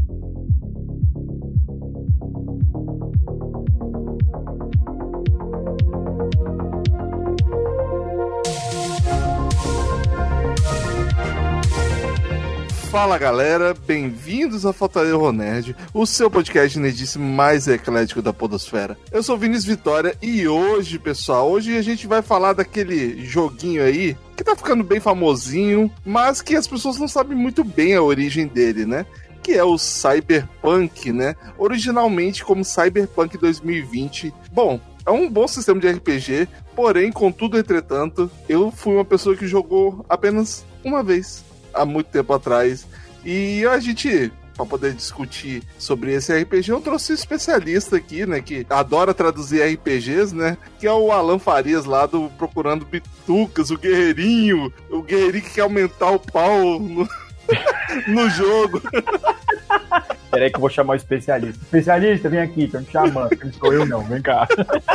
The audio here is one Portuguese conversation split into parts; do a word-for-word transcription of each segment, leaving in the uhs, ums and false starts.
Fala galera, bem-vindos ao Fatal Erro Nerd, o seu podcast nerdice mais eclético da podosfera. Eu sou o Vinícius Vitória e hoje, pessoal, hoje a gente vai falar daquele joguinho aí que tá ficando bem famosinho, mas que as pessoas não sabem muito bem a origem dele, né? Que é o Cyberpunk, né? Originalmente como Cyberpunk dois mil e vinte. Bom, é um bom sistema de R P G, porém, contudo, entretanto, eu fui uma pessoa que jogou apenas uma vez, há muito tempo atrás, e a gente, para poder discutir sobre esse R P G, eu trouxe um especialista aqui, né, que adora traduzir R P Gs, né, que é o Alan Farias, lá do Procurando Bitucas, o guerreirinho, o guerreirinho que quer aumentar o pau no, no jogo. Peraí que eu vou chamar o especialista. Especialista, vem aqui, tô me chamando. Não sou eu não, vem cá.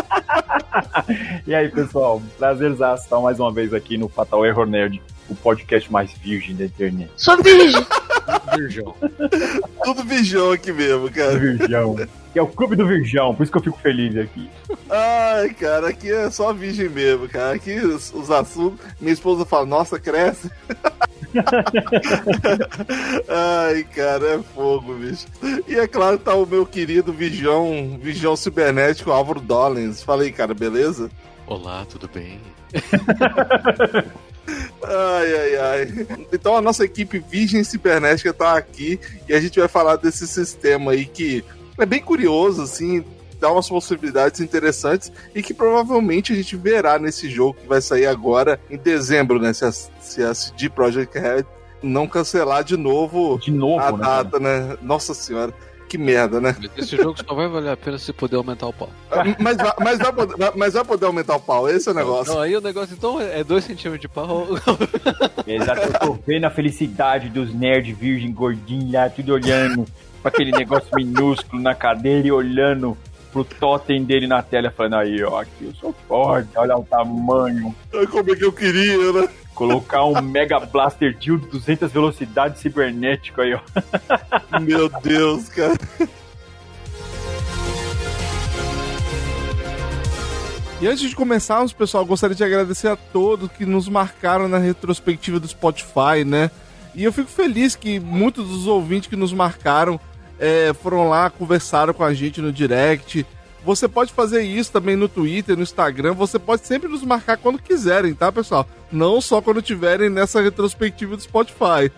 E aí, pessoal, prazerzaço estar mais uma vez aqui no Fatal Error Nerd, o podcast mais virgem da internet. Sou virgem! Virgão. Tudo virgão aqui mesmo, cara. Virgão. Que é o clube do virgão, por isso que eu fico feliz aqui. Ai, cara, aqui é só virgem mesmo, cara. Aqui os, os assuntos, minha esposa fala, nossa, cresce. Ai, cara, é fogo, bicho. E é claro, tá o meu querido Vigião, Vigião Cibernético, Álvaro Dollens. Fala aí, cara, beleza? Olá, tudo bem? Ai, ai, ai. Então a nossa equipe Virgem Cibernética tá aqui e a gente vai falar desse sistema aí que é bem curioso, assim, dá umas possibilidades interessantes e que provavelmente a gente verá nesse jogo que vai sair agora em dezembro, né? Se a, se a C D Projekt Red não cancelar de novo, de novo a né, data, né? Nossa senhora. Que merda, né? Esse jogo só vai valer a pena se puder aumentar o pau. Mas, mas, vai, poder, mas vai poder aumentar o pau, esse é o negócio. Não, aí o negócio então é dois centímetros de pau. Exato, eu tô vendo a felicidade dos nerds virgem gordinhos lá, tudo olhando pra aquele negócio minúsculo na cadeira e olhando pro totem dele na tela, falando aí, ó, aqui eu sou forte, olha o tamanho. Como é que eu queria, né? Colocar um Mega Blaster Dildo duzentas velocidades cibernético aí, ó. Meu Deus, cara. E antes de começarmos, pessoal, gostaria de agradecer a todos que nos marcaram na retrospectiva do Spotify, né? E eu fico feliz que muitos dos ouvintes que nos marcaram é, foram lá, conversaram com a gente no direct. Você pode fazer isso também no Twitter, no Instagram. Você pode sempre nos marcar quando quiserem, tá, pessoal? Não só quando estiverem nessa retrospectiva do Spotify.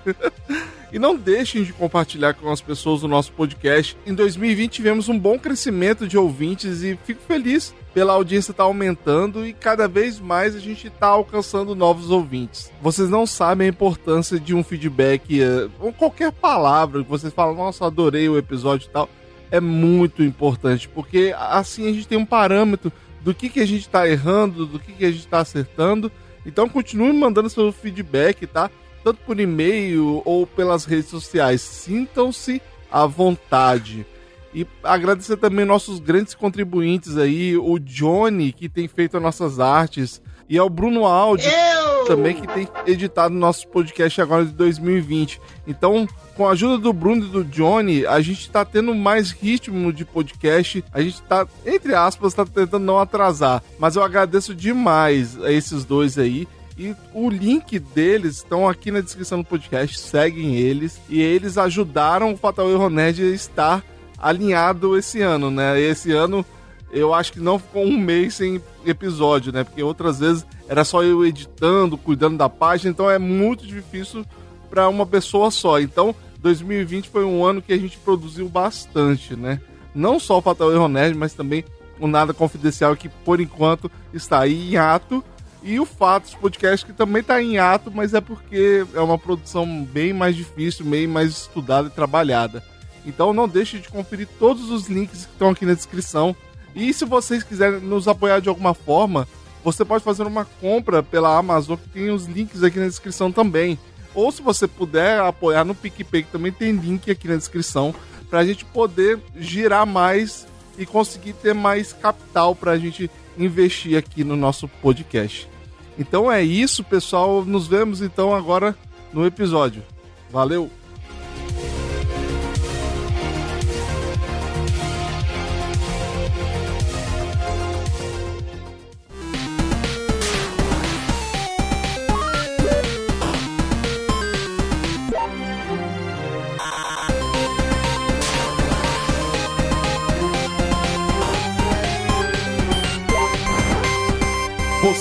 E não deixem de compartilhar com as pessoas o nosso podcast. Em dois mil e vinte tivemos um bom crescimento de ouvintes e fico feliz pela audiência estar aumentando e cada vez mais a gente está alcançando novos ouvintes. Vocês não sabem a importância de um feedback, ou qualquer palavra que vocês falam, nossa, adorei o episódio e tal. É muito importante, porque assim a gente tem um parâmetro do que, que a gente está errando, do que, que a gente está acertando. Então continue mandando seu feedback, tá? Tanto por e-mail ou pelas redes sociais. Sintam-se à vontade. E agradecer também nossos grandes contribuintes aí, o Johnny, que tem feito as nossas artes, e ao Bruno Áudio, Eu! também, que tem editado nosso podcast agora de dois mil e vinte. Então, com a ajuda do Bruno e do Johnny, a gente tá tendo mais ritmo de podcast. A gente tá, entre aspas, tá tentando não atrasar. Mas eu agradeço demais a esses dois aí. E o link deles estão aqui na descrição do podcast. Seguem eles. E eles ajudaram o Fatal Erro Nerd a estar alinhado esse ano, né? Esse ano eu acho que não ficou um mês sem episódio, né? Porque outras vezes era só eu editando, cuidando da página. Então é muito difícil para uma pessoa só. Então dois mil e vinte foi um ano que a gente produziu bastante, né? Não só o Fatal Erro Nerd, mas também o Nada Confidencial, que por enquanto está aí em ato. E o Fatos Podcast, que também está em ato, mas é porque é uma produção bem mais difícil, bem mais estudada e trabalhada. Então não deixe de conferir todos os links que estão aqui na descrição. E se vocês quiserem nos apoiar de alguma forma, você pode fazer uma compra pela Amazon, que tem os links aqui na descrição também. Ou se você puder apoiar no PicPay, que também tem link aqui na descrição, para a gente poder girar mais e conseguir ter mais capital para a gente investir aqui no nosso podcast. Então é isso, pessoal. Nos vemos então agora no episódio. Valeu!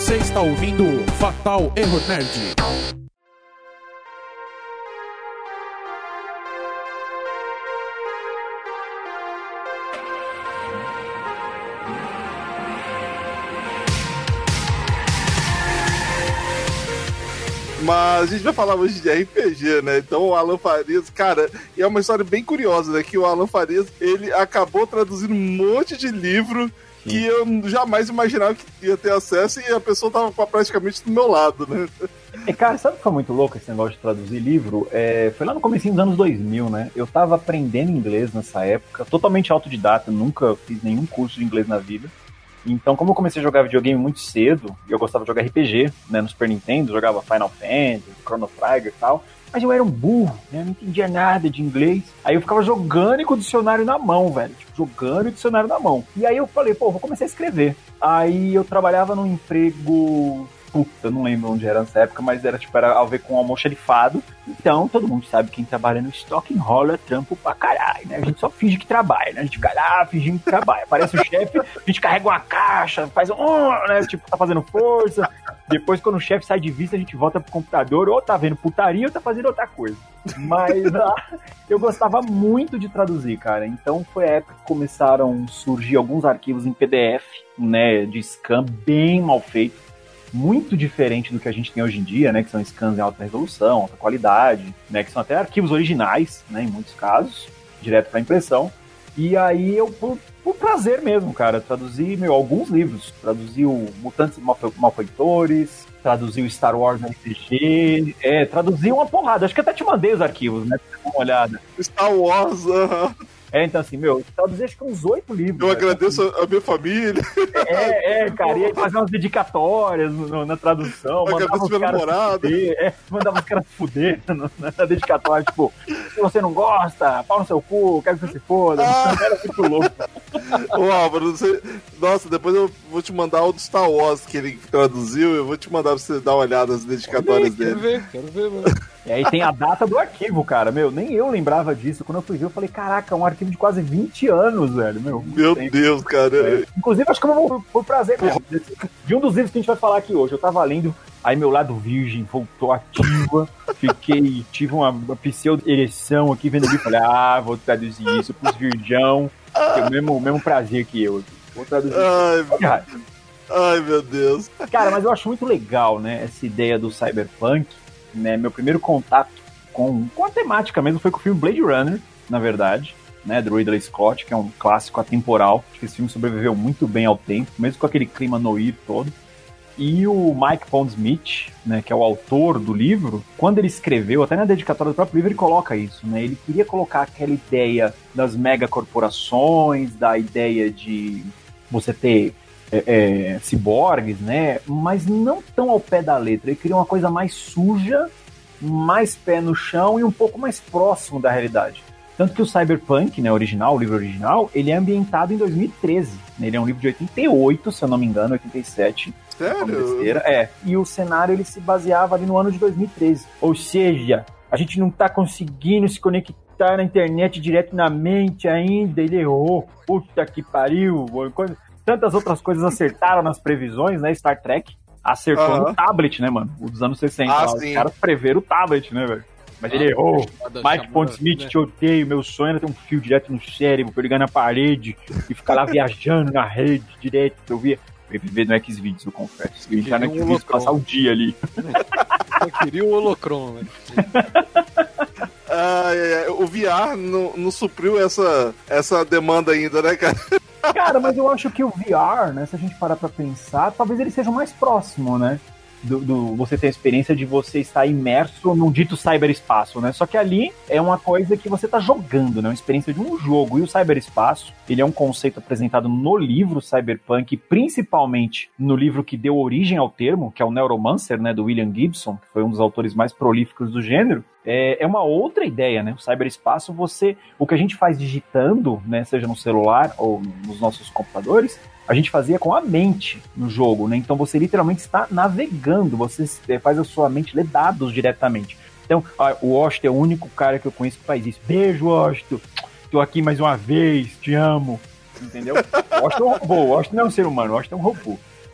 Você está ouvindo Fatal Error Nerd. Mas a gente vai falar hoje de R P G, né? Então o Alan Farias, cara, e é uma história bem curiosa, né? Que o Alan Farias, ele acabou traduzindo um monte de livro que eu jamais imaginava que ia ter acesso e a pessoa tava praticamente do meu lado, né? E, cara, sabe o que foi muito louco esse negócio de traduzir livro? É, foi lá no comecinho dos anos dois mil, né? Eu tava aprendendo inglês nessa época, totalmente autodidata, nunca fiz nenhum curso de inglês na vida. Então, como eu comecei a jogar videogame muito cedo, e eu gostava de jogar R P G, né, no Super Nintendo, jogava Final Fantasy, Chrono Trigger e tal, mas eu era um burro, né, eu não entendia nada de inglês. Aí eu ficava jogando e com o dicionário na mão, velho, tipo, jogando e o dicionário na mão. E aí eu falei, pô, vou começar a escrever. Aí eu trabalhava num emprego... Puta, eu não lembro onde era nessa época, mas era tipo, era a ver com almoxarifado. Então, todo mundo sabe quem trabalha no estoque enrola trampo pra caralho, né? A gente só finge que trabalha, né? A gente fica lá fingindo que trabalha. Aparece o chefe, a gente carrega uma caixa, faz um... né? Tipo, tá fazendo força. Depois, quando o chefe sai de vista, a gente volta pro computador, ou tá vendo putaria, ou tá fazendo outra coisa. Mas ah, eu gostava muito de traduzir, cara. Então, foi a época que começaram a surgir alguns arquivos em P D F, né? De scan, bem mal feito. Muito diferente do que a gente tem hoje em dia, né, que são scans em alta resolução, alta qualidade, né, que são até arquivos originais, né, em muitos casos, direto para impressão. E aí eu, por, por prazer mesmo, cara, traduzi, meu, alguns livros. Traduzi o Mutantes e Malfeitores, traduzi o Star Wars R P G, é, traduzi uma porrada. Acho que até te mandei os arquivos, né, pra você dar uma olhada. Star Wars, aham. Uh-huh. É, então assim, meu, traduzi acho que uns oito livros. Eu cara, agradeço a minha família. É, é, cara, e aí fazer umas dedicatórias no, na tradução. Eu agradeço meu namorado. É, mandava os caras se fuder na dedicatória, tipo, se você não gosta, pau no seu cu, quero que você se foda. Ah. Era muito louco. Ô Álvaro, você... nossa, depois eu vou te mandar o do Star Wars que ele traduziu, eu vou te mandar pra você dar uma olhada nas dedicatórias quero dele. Quero ver, quero ver, mano. E aí tem a data do arquivo, cara, meu, nem eu lembrava disso. Quando eu fui ver, eu falei, caraca, um arquivo de quase vinte anos, velho, meu. Meu tempo. Deus, cara. É. Inclusive, acho que eu vou por, por prazer mesmo. De um dos livros que a gente vai falar aqui hoje, eu tava lendo, aí meu lado virgem voltou ativa, fiquei, tive uma, uma pseudo-ereção aqui, vendo ali, falei, ah, vou traduzir isso pros virgão, tem o mesmo, o mesmo prazer que eu, vou traduzir. Ai, meu... Ai, meu Deus. Cara, mas eu acho muito legal, né, essa ideia do cyberpunk. Né, meu primeiro contato com, com a temática mesmo foi com o filme Blade Runner, na verdade, né, do Ridley Scott, que é um clássico atemporal. Acho que esse filme sobreviveu muito bem ao tempo, mesmo com aquele clima noir todo. E o Mike Pondsmith, né, que é o autor do livro, quando ele escreveu, até na dedicatória do próprio livro, ele coloca isso, né? Ele queria colocar aquela ideia das megacorporações, da ideia de você ter É, é, ciborgues, né? Mas não tão ao pé da letra. Ele queria uma coisa mais suja, mais pé no chão e um pouco mais próximo da realidade. Tanto que o Cyberpunk, né, original, o livro original, ele é ambientado em dois mil e treze. Né? Ele é um livro de oitenta e oito, se eu não me engano, oitenta e sete. Sério? É. E o cenário ele se baseava ali no ano de dois mil e treze. Ou seja, a gente não tá conseguindo se conectar na internet diretamente ainda. Ele errou. Puta que pariu. Coisa... Tantas outras coisas acertaram nas previsões, né? Star Trek acertou uhum. no tablet, né, mano? O dos anos sessenta. Ah, lá, os caras preveram o tablet, né, velho? Mas ah, ele errou. Mike Pondsmith, né? Te odeio. Meu sonho era ter um fio direto no cérebro pra eu ligar na parede e ficar lá viajando na rede direto. Eu via. Eu viver no Xvideos, eu confesso. Eu entrar no um Xvideos passar o dia ali. Eu queria o holocron, né? Ah, é, é. O V R não, não supriu essa, essa demanda ainda, né, cara? Cara, mas eu acho que o V R, né, se a gente parar pra pensar, talvez ele seja o mais próximo, né? Do, do, você ter a experiência de você estar imerso num dito cyberespaço, né? Só que ali é uma coisa que você tá jogando, né? Uma experiência de um jogo. E o cyberespaço, ele é um conceito apresentado no livro Cyberpunk, principalmente no livro que deu origem ao termo, que é o Neuromancer, né? Do William Gibson, que foi um dos autores mais prolíficos do gênero. É, é uma outra ideia, né? O cyberespaço, você... O que a gente faz digitando, né? Seja no celular ou nos nossos computadores... A gente fazia com a mente no jogo, né? Então você literalmente está navegando, você faz a sua mente ler dados diretamente. Então, o Washington é o único cara que eu conheço que faz isso. Beijo, Washington. Tô aqui mais uma vez, te amo. Entendeu? O Washington é um robô, o Washington não é um ser humano, o Washington é um robô.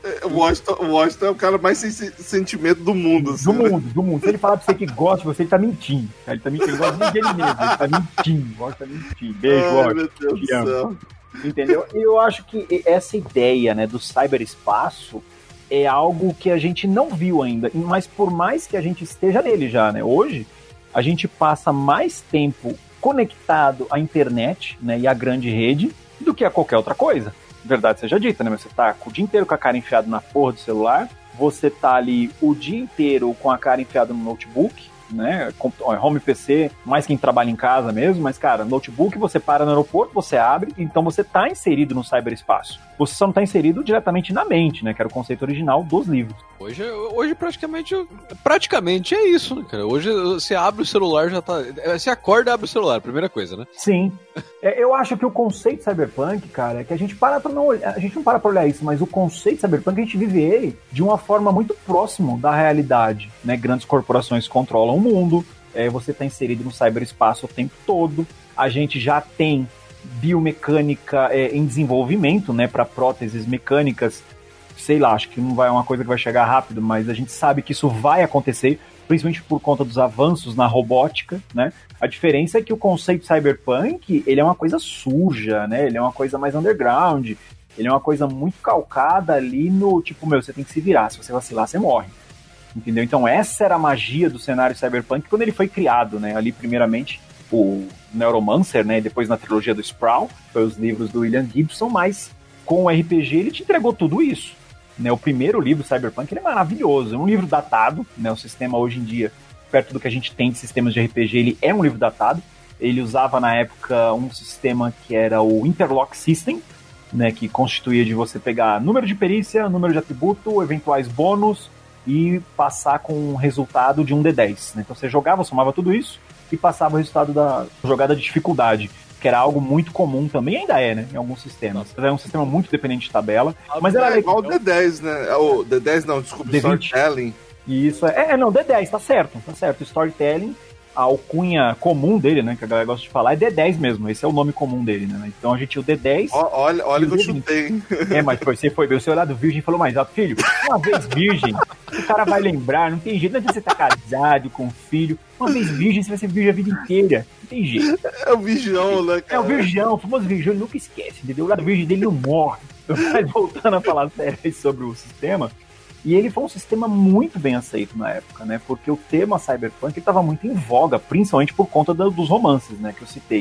O Washington, o Washington é o cara mais sem sentimento do mundo. Assim, do né? mundo, do mundo. Se ele falar pra você que gosta de você, ele tá mentindo. Ele tá mentindo, ele gosta nem dele mesmo, ele tá mentindo. O Washington tá mentindo. Beijo, Ai, Washington. meu Deus do céu. Entendeu? Eu acho que essa ideia, né, do cyberespaço é algo que a gente não viu ainda, mas por mais que a gente esteja nele já, né, hoje a gente passa mais tempo conectado à internet, né, e à grande rede do que a qualquer outra coisa. Verdade seja dita, né, você tá o dia inteiro com a cara enfiada na porra do celular, você tá ali o dia inteiro com a cara enfiada no notebook, né, home P C, mais quem trabalha em casa mesmo, mas cara, notebook você para no aeroporto, você abre, então você tá inserido no cyberespaço. Você só não tá inserido diretamente na mente, né, que era o conceito original dos livros. Hoje, hoje praticamente, praticamente é isso, né, cara? Hoje você abre o celular, já tá... Você acorda e abre o celular, primeira coisa, né? Sim. É, eu acho que o conceito cyberpunk, cara, é que a gente para pra não olhar, a gente não para pra olhar isso, mas o conceito cyberpunk a gente vive ele de uma forma muito próxima da realidade, né? Grandes corporações controlam o mundo, é, você tá inserido no cyberespaço o tempo todo, a gente já tem biomecânica é, em desenvolvimento, né, para próteses mecânicas, sei lá, acho que não vai é uma coisa que vai chegar rápido, mas a gente sabe que isso vai acontecer, principalmente por conta dos avanços na robótica, né? A diferença é que o conceito cyberpunk, ele é uma coisa suja, né? Ele é uma coisa mais underground, ele é uma coisa muito calcada ali no, tipo, meu, você tem que se virar, se você vacilar, você morre. Entendeu? Então essa era a magia do cenário cyberpunk quando ele foi criado, né? Ali, primeiramente, o Neuromancer, né? E depois na trilogia do Sproul, foi os livros do William Gibson, mas com o R P G ele te entregou tudo isso. Né, o primeiro livro, Cyberpunk, ele é maravilhoso. É um livro datado, né, o sistema hoje em dia, perto do que a gente tem de sistemas de R P G, ele é um livro datado. Ele usava na época um sistema que era o Interlock System, né, que constituía de você pegar número de perícia, número de atributo, eventuais bônus e passar com um resultado de um D dez. Né? Então você jogava, somava tudo isso e passava o resultado da jogada de dificuldade, que era algo muito comum também, ainda é, né, em alguns sistemas. É um sistema muito dependente de tabela, mas era é igual o D dez, né? O D dez não, desculpa, D vinte. Storytelling. Isso, é, é, não, D dez, tá certo, tá certo. Storytelling, a alcunha comum dele, né, que a galera gosta de falar, é D dez mesmo, esse é o nome comum dele, né? Então a gente tinha o D dez... Ó, olha, olha que eu chutei, hein? É, mas você foi ver o seu lado virgem e falou mais alto, filho, uma vez virgem, o cara vai lembrar, não tem jeito, não adianta você estar casado com um filho, uma vez virgem, você vai ser virgem a vida inteira, não tem jeito. É o virgão, né, cara? É o virgão, o famoso virgão, ele nunca esquece, entendeu? O lado virgem dele não morre. Mas voltando a falar sério aí sobre o sistema, e ele foi um sistema muito bem aceito na época, né? Porque o tema cyberpunk estava muito em voga, principalmente por conta do, dos romances, né? Que eu citei.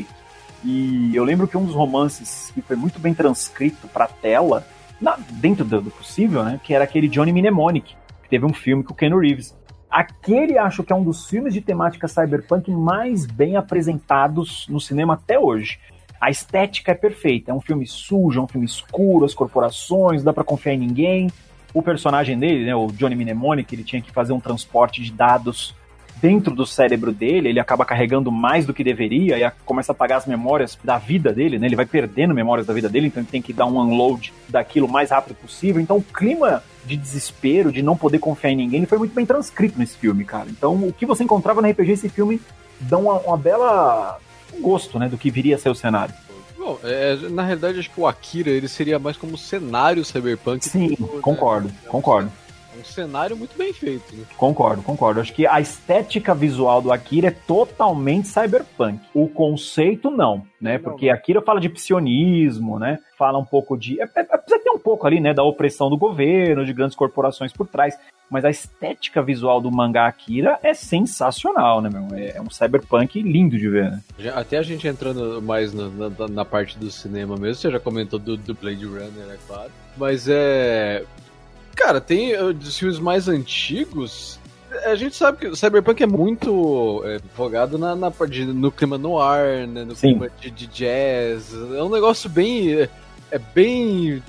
E eu lembro que um dos romances que foi muito bem transcrito para tela, na, dentro do, do possível, né? Que era aquele Johnny Mnemonic, que teve um filme com o Keanu Reeves. Aquele acho que é um dos filmes de temática cyberpunk mais bem apresentados no cinema até hoje. A estética é perfeita, é um filme sujo, é um filme escuro, as corporações, não dá pra confiar em ninguém. O personagem dele, né, o Johnny Mnemonic, ele tinha que fazer um transporte de dados dentro do cérebro dele, ele acaba carregando mais do que deveria e começa a apagar as memórias da vida dele, né, ele vai perdendo memórias da vida dele, então ele tem que dar um unload daquilo o mais rápido possível. Então o clima de desespero, de não poder confiar em ninguém, ele foi muito bem transcrito nesse filme, cara. Então o que você encontrava no R P G, esse filme dá uma, uma bela gosto, né, do que viria a ser o cenário. Bom, é, na realidade acho que o Akira ele seria mais como cenário cyberpunk. Sim, tipo, concordo, né? concordo. Um cenário muito bem feito, né? Concordo, concordo. Acho que a estética visual do Akira é totalmente cyberpunk. O conceito não, né? Porque Akira fala de psionismo, né? Fala um pouco de... Apesar de ter um pouco ali, né? Da opressão do governo, de grandes corporações por trás. Mas a estética visual do mangá Akira é sensacional, né, meu? É um cyberpunk lindo de ver, né? Até a gente entrando mais na, na, na parte do cinema mesmo, você já comentou do, do Blade Runner, é claro. Mas é... Cara, tem dos filmes mais antigos, a gente sabe que o cyberpunk é muito é, focado na, na, no clima noir, né, no Sim. clima de, de jazz. É um negócio bem... É, é bem...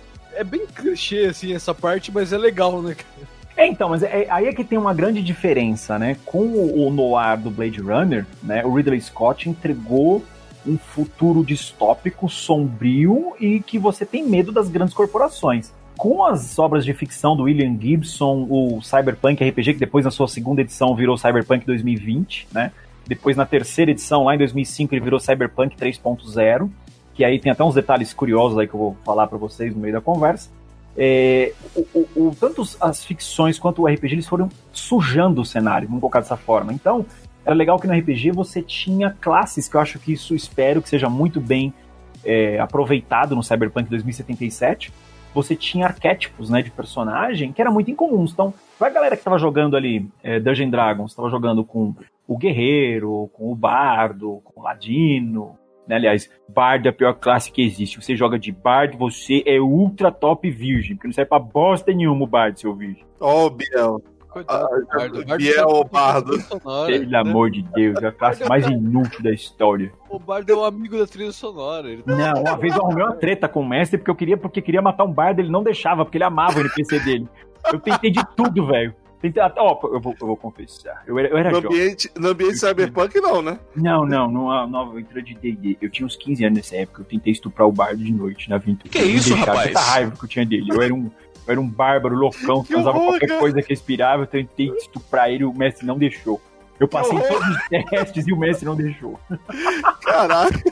É bem clichê, assim, essa parte, mas é legal, né, cara? É, então, mas é, aí é que tem uma grande diferença, né? Com o, o noir do Blade Runner, né, o Ridley Scott entregou um futuro distópico, sombrio e que você tem medo das grandes corporações. Com as obras de ficção do William Gibson, o Cyberpunk R P G, que depois na sua segunda edição virou Cyberpunk dois mil e vinte, né? Depois na terceira edição, lá em dois mil e cinco, ele virou Cyberpunk três ponto zero, que aí tem até uns detalhes curiosos aí que eu vou falar pra vocês no meio da conversa. é, o, o, o, tanto as ficções quanto o R P G, eles foram sujando o cenário, vamos colocar dessa forma. Então, era legal que no R P G você tinha classes, que eu acho que isso espero que seja muito bem é, aproveitado no Cyberpunk dois mil e setenta e sete. Você tinha arquétipos, né, de personagem que eram muito incomuns. Então, a galera que estava jogando ali é, Dungeons Dragons, estava jogando com o guerreiro, com o bardo, com o ladino, né? Aliás, bardo é a pior classe que existe. Você joga de bardo, você é ultra top virgem, porque não serve pra bosta nenhuma o bardo, seu virgem. Ó, oh, Biel. Coitado, Ah, Bardo. Bardo Biel ou Bardo? Sonora, Pelo né? amor de Deus, é a classe mais inútil da história. O Bardo é um amigo da trilha sonora. Ele tá... Não, uma vez eu arrumei uma treta com o mestre porque eu queria, porque queria matar um bardo, ele não deixava, porque ele amava o N P C dele. Eu tentei de tudo, velho. Tentei até, ó, eu vou, eu vou confessar. Eu era, eu era No jovem. ambiente, no ambiente cyberpunk, não, né? Não, não, não, não aventura de D e D. Eu tinha uns quinze anos nessa época, eu tentei estuprar o bardo de noite na aventura. Que isso, Deixar, rapaz? Tanta raiva que eu tinha dele. Eu era um, eu era um bárbaro loucão, que usava horror, qualquer cara. coisa que respirava, eu tentei estuprar ele e o mestre não deixou. Eu passei horror. todos os testes e o mestre não deixou. Caraca.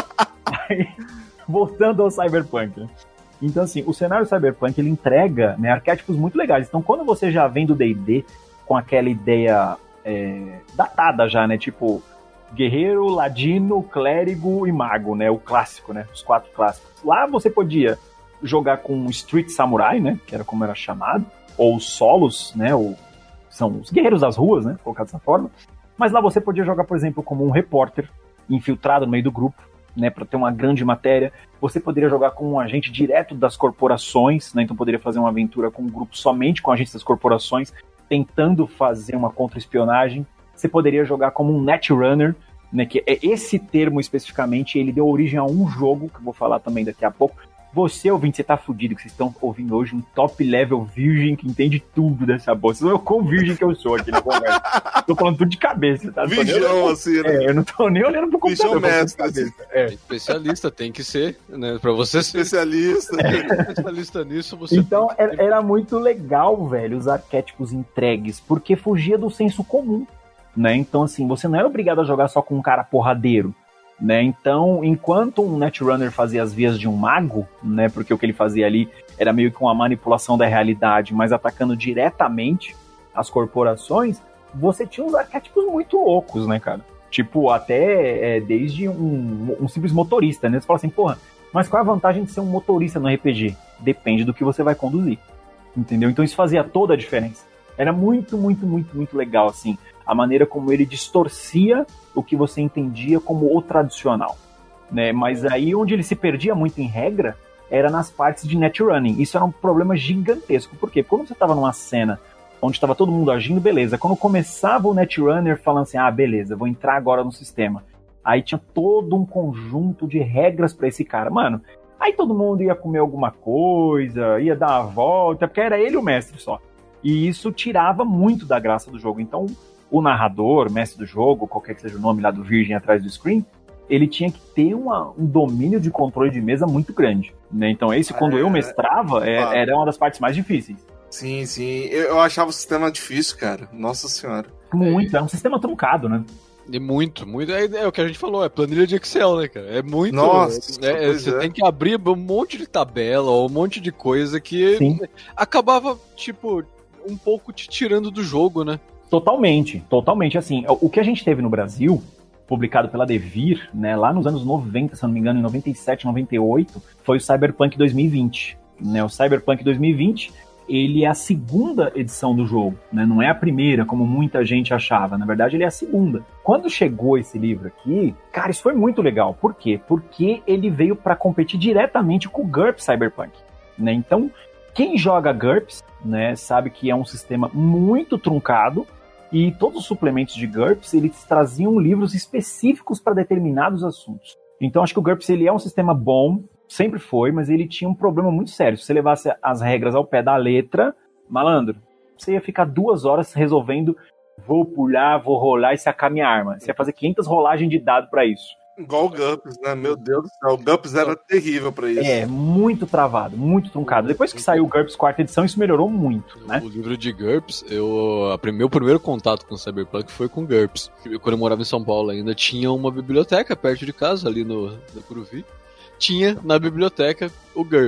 Aí, voltando ao Cyberpunk, né? Então, assim, o cenário Cyberpunk, ele entrega, né, arquétipos muito legais. Então, quando você já vem do D e D com aquela ideia é, datada já, né, tipo guerreiro, ladino, clérigo e mago, né, o clássico, né, os quatro clássicos. Lá você podia jogar com Street Samurai, né, que era como era chamado, ou solos, né, ou são os guerreiros das ruas, né, colocar dessa forma. Mas lá você podia jogar, por exemplo, como um repórter infiltrado no meio do grupo, né, para ter uma grande matéria. Você poderia jogar com um agente direto das corporações, né, então poderia fazer uma aventura com um grupo somente com agentes das corporações, tentando fazer uma contra-espionagem. Você poderia jogar como um netrunner, né, que é esse termo especificamente, ele deu origem a um jogo, que eu vou falar também daqui a pouco. Você, ouvinte, você tá fudido, que vocês estão ouvindo hoje um top level virgem que entende tudo dessa bosta. Vocês não é o quão virgem que eu sou aqui na conversa. Tô falando tudo de cabeça, tá? Vigião, assim, né? É, eu não tô nem olhando pro computador. Vigião eu tô mestre, de cabeça. É. Especialista, tem que ser, né? Pra você ser Especialista. especialista nisso, você Então tem que era, era muito legal, velho, os arquétipos entregues, porque fugia do senso comum, né? Então, assim, você não era obrigado a jogar só com um cara porradeiro, né? Então, enquanto um Netrunner fazia as vias de um mago, né? Porque o que ele fazia ali era meio que uma manipulação da realidade, mas atacando diretamente as corporações, você tinha uns arquétipos muito loucos, né, cara? Tipo, até é, desde um, um simples motorista, né? Você fala assim, porra, mas qual é a vantagem de ser um motorista no R P G? Depende do que você vai conduzir, entendeu? Então isso fazia toda a diferença. Era muito, muito, muito, muito legal, assim, a maneira como ele distorcia o que você entendia como o tradicional, né? Mas aí onde ele se perdia muito em regra era nas partes de netrunning. Isso era um problema gigantesco. Por quê? Porque quando você estava numa cena onde estava todo mundo agindo, beleza. Quando começava o netrunner falando assim, ah, beleza, vou entrar agora no sistema. Aí tinha todo um conjunto de regras para esse cara. Mano, aí todo mundo ia comer alguma coisa, ia dar uma volta, porque era ele o mestre só. E isso tirava muito da graça do jogo. Então, o narrador, mestre do jogo, qualquer que seja o nome lá do virgem atrás do screen, ele tinha que ter uma, um domínio de controle de mesa muito grande, né? Então, esse, quando é, eu mestrava, é, claro. era uma das partes mais difíceis. Sim, sim. Eu, eu achava o sistema difícil, cara. Nossa senhora. Muito, é um sistema truncado, né? E muito, muito. É, é o que a gente falou, é planilha de Excel, né, cara? É muito. Nossa, é, pois você é. tem que abrir um monte de tabela ou um monte de coisa que Sim. acabava, tipo, um pouco te tirando do jogo, né? Totalmente, totalmente. Assim, o que a gente teve no Brasil, publicado pela Devir, né, lá nos anos noventa, se eu não me engano, em noventa e sete, noventa e oito, foi o Cyberpunk dois mil e vinte. Né? O Cyberpunk dois mil e vinte, ele é a segunda edição do jogo, né? Não é a primeira, como muita gente achava. Na verdade, ele é a segunda. Quando chegou esse livro aqui, cara, isso foi muito legal. Por quê? Porque ele veio para competir diretamente com o GURPS Cyberpunk. Né? Então, quem joga GURPS, né, sabe que é um sistema muito truncado, e todos os suplementos de GURPS, eles traziam livros específicos para determinados assuntos. Então, acho que o GURPS ele é um sistema bom, sempre foi, mas ele tinha um problema muito sério. Se você levasse as regras ao pé da letra, malandro, você ia ficar duas horas resolvendo, vou pular, vou rolar e sacar minha arma. Você ia fazer quinhentas rolagens de dado para isso. Igual o GURPS, né? Meu Deus do céu. O GURPS era terrível pra isso. É, muito travado, muito truncado. Depois que saiu o GURPS quarta edição, isso melhorou muito, né? O livro de GURPS, eu, a, meu primeiro contato com o Cyberpunk foi com GURPS. Quando eu morava em São Paulo ainda, tinha uma biblioteca perto de casa, ali no, no Curuvi. Tinha na biblioteca o GURPS.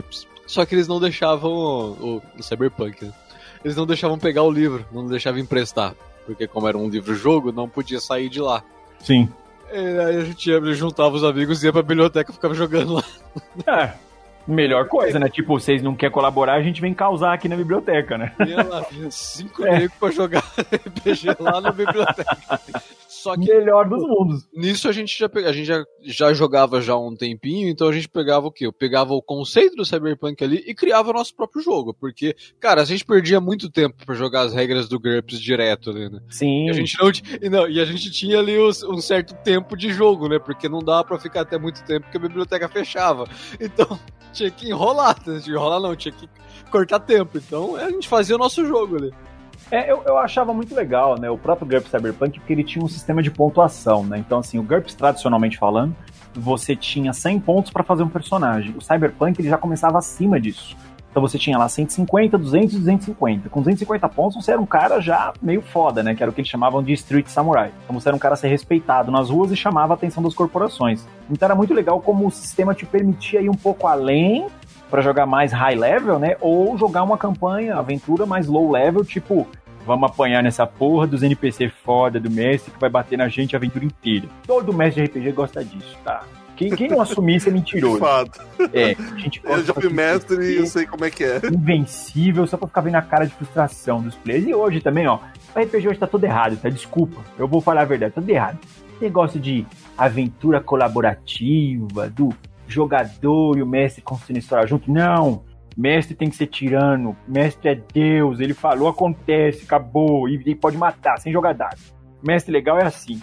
Só que eles não deixavam o, o Cyberpunk, né? Eles não deixavam pegar o livro, não deixavam emprestar. Porque como era um livro-jogo, não podia sair de lá. Sim. E aí a gente ia, juntava os amigos, ia pra biblioteca e ficava jogando lá. É, melhor coisa, né? Tipo, vocês não querem colaborar, a gente vem causar aqui na biblioteca, né? Ia lá, vinha cinco é. negros pra jogar R P G lá na biblioteca. Só que melhor dos mundos. Nisso a gente já pega, a gente já, já jogava já há um tempinho, então a gente pegava o quê? Eu pegava o conceito do Cyberpunk ali e criava o nosso próprio jogo, porque, cara, a gente perdia muito tempo pra jogar as regras do GURPS direto ali, né? Sim. E a gente não, e, não, e a gente tinha ali os, um certo tempo de jogo, né? Porque não dava pra ficar até muito tempo porque a biblioteca fechava. Então, tinha que enrolar, tinha que enrolar não, tinha que cortar tempo. Então, a gente fazia o nosso jogo ali. É, eu, eu achava muito legal, né, o próprio GURPS Cyberpunk, porque ele tinha um sistema de pontuação, né, então assim, o GURPS tradicionalmente falando, você tinha cem pontos para fazer um personagem, o Cyberpunk ele já começava acima disso, então você tinha lá cento e cinquenta, duzentos e duzentos e cinquenta, com duzentos e cinquenta pontos você era um cara já meio foda, né, que era o que eles chamavam de Street Samurai, então você era um cara a ser respeitado nas ruas e chamava a atenção das corporações, então era muito legal como o sistema te permitia ir um pouco além pra jogar mais high level, né? Ou jogar uma campanha, aventura mais low level, tipo, vamos apanhar nessa porra dos N P C foda do mestre que vai bater na gente a aventura inteira. Todo mestre de R P G gosta disso, tá? Quem, quem não assumir isso é mentiroso. De fato. É, a gente gosta. Eu já fui mestre e eu sei como é que é. Invencível, só pra ficar vendo a cara de frustração dos players. E hoje também, ó, o R P G hoje tá todo errado, tá? Desculpa, eu vou falar a verdade, tá tudo errado. Negócio de aventura colaborativa, do jogador e o mestre construindo história junto. Não, mestre tem que ser tirano, mestre é Deus, ele falou, acontece, acabou, e, e pode matar, sem jogar dado. Mestre legal é assim.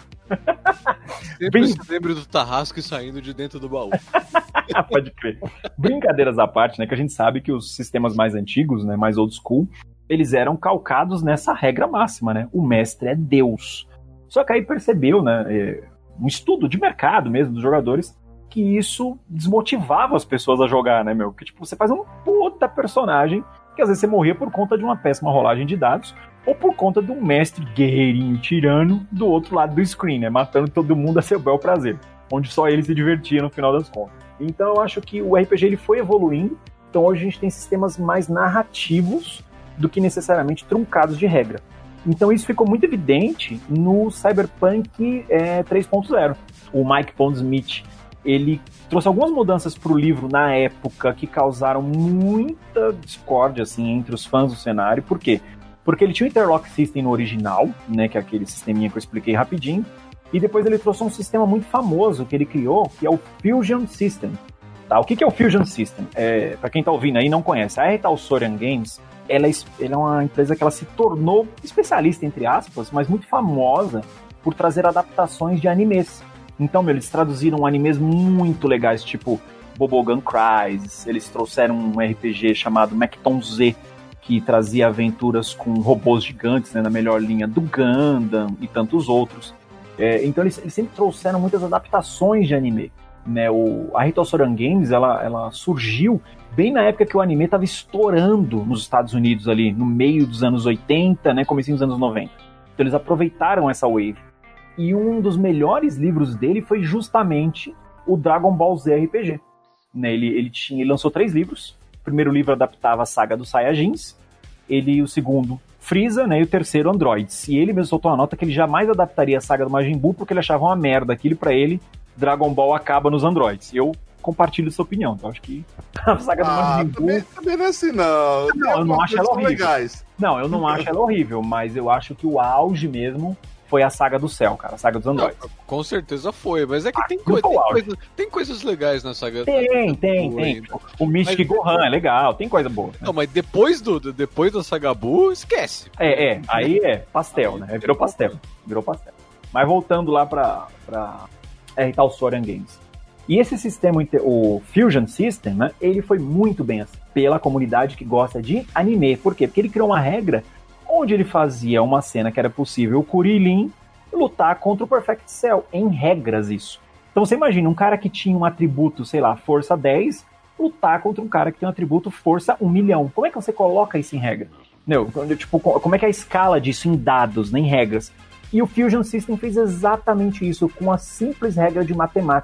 Sempre Brin... se lembra do Tarrasque saindo de dentro do baú. Pode crer. Brincadeiras à parte, né, que a gente sabe que os sistemas mais antigos, né, mais old school, eles eram calcados nessa regra máxima, né, o mestre é Deus. Só que aí percebeu, né, um estudo de mercado mesmo dos jogadores, que isso desmotivava as pessoas a jogar, né, meu? Porque, tipo, você faz um puta personagem que às vezes você morria por conta de uma péssima rolagem de dados ou por conta de um mestre guerreirinho tirano do outro lado do screen, né? Matando todo mundo a seu bel prazer, onde só ele se divertia no final das contas. Então eu acho que o R P G ele foi evoluindo, então hoje a gente tem sistemas mais narrativos do que necessariamente truncados de regra. Então isso ficou muito evidente no Cyberpunk é, três ponto zero. O Mike Pondsmith, ele trouxe algumas mudanças para o livro na época que causaram muita discórdia assim, entre os fãs do cenário. Por quê? Porque ele tinha o Interlock System no original, né, que é aquele sisteminha que eu expliquei rapidinho, e depois ele trouxe um sistema muito famoso que ele criou, que é o Fusion System. Tá? O que, que é o Fusion System? É, para quem está ouvindo aí e não conhece, a Talsorian Games, ela é, ela é uma empresa que ela se tornou especialista, entre aspas, mas muito famosa por trazer adaptações de animes. Então, meu, eles traduziram animes muito legais, tipo Bubblegum Crisis, eles trouxeram um R P G chamado Mechton Z, que trazia aventuras com robôs gigantes, né, na melhor linha do Gundam e tantos outros. É, então, eles, eles sempre trouxeram muitas adaptações de anime. Né? O, a Talsorian Games, ela, ela surgiu bem na época que o anime estava estourando nos Estados Unidos, ali no meio dos anos oitenta, né, comecinho dos anos noventa. Então, eles aproveitaram essa wave. E um dos melhores livros dele foi justamente o Dragon Ball Z R P G. Né, ele, ele, tinha, ele lançou três livros. O primeiro livro adaptava a saga dos Saiyajins. Ele, o segundo, Freeza, né, e o terceiro, Androids. E ele mesmo soltou uma nota que ele jamais adaptaria a saga do Majin Buu porque ele achava uma merda aquilo. Pra ele, Dragon Ball acaba nos Androids. Eu compartilho essa opinião. Então acho que a saga do ah, Majin Buu... Também, também não é assim, não. Não, eu não acho ela horrível. Legais. Não, eu não acho ela horrível, mas eu acho que o auge mesmo foi a saga do céu, cara, a saga dos androides. Não, com certeza foi, mas é que ah, tem, coi- tem, coisa, tem coisas legais na saga. Tem, tem, tem. O Mystic mas... Gohan é legal, tem coisa boa. Né? Não, mas depois, do, depois da saga Buu, esquece. É, é, aí é pastel, aí, né? Virou pastel, virou pastel. Mas voltando lá pra, pra R. Talsorian Games. E esse sistema, o Fusion System, né, ele foi muito bem assim, pela comunidade que gosta de anime. Por quê? Porque ele criou uma regra onde ele fazia uma cena que era possível o Kuririn lutar contra o Perfect Cell, em regras isso. Então você imagina, um cara que tinha um atributo, sei lá, força dez, lutar contra um cara que tem um atributo força um milhão. Como é que você coloca isso em regra? Não, tipo, como é que é a escala disso em dados, nem regras? E o Fusion System fez exatamente isso, com a simples regra de matemática.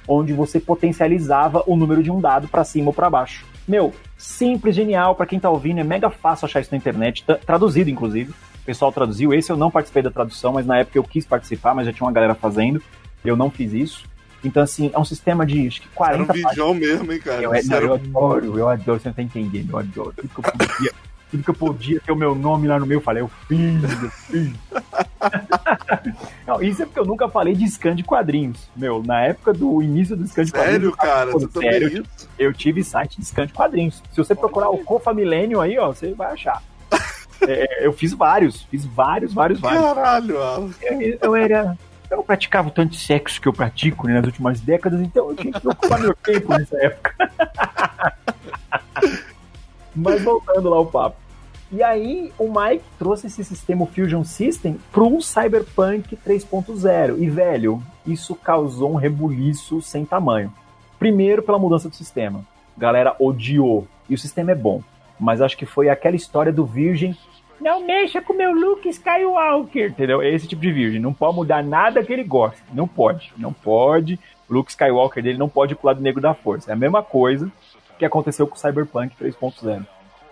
onde você potencializava o número de um dado pra cima ou pra baixo. Meu, simples, genial, pra quem tá ouvindo, é mega fácil achar isso na internet, t- traduzido inclusive, o pessoal traduziu, esse eu não participei da tradução, mas na época eu quis participar, mas já tinha uma galera fazendo, eu não fiz isso. Então, assim, é um sistema de, acho que quarenta... Era um vídeo mesmo, hein, cara? Eu, não, eu adoro, eu adoro, você não tá entendendo, eu adoro. Tudo que eu podia, tudo que eu podia ter o meu nome lá no meio, eu falei, eu fiz, eu fiz. Não, isso é porque eu nunca falei de scan de quadrinhos. Meu, na época do início do scan de Sério, quadrinhos... cara? Pô, Você sério, também eu, eu tive site de scan de quadrinhos. Se você procurar o Cofa Millennium aí, ó, você vai achar. É, eu fiz vários, fiz vários, vários, vários. Caralho, Alan. Eu, eu era... Eu não praticava o tanto de sexo que eu pratico, né, nas últimas décadas, então eu tinha que ocupar meu tempo nessa época. Mas voltando lá ao papo. E aí o Mike trouxe esse sistema Fusion System para um Cyberpunk três ponto zero. E, velho, isso causou um rebuliço sem tamanho. Primeiro pela mudança do sistema. A galera odiou. E o sistema é bom. Mas acho que foi aquela história do Virgem... Não mexa com o meu Luke Skywalker, entendeu? É esse tipo de virgem. Não pode mudar nada que ele gosta. Não pode. Não pode. O Luke Skywalker dele não pode ir pro lado negro da força. É a mesma coisa que aconteceu com o Cyberpunk três ponto zero.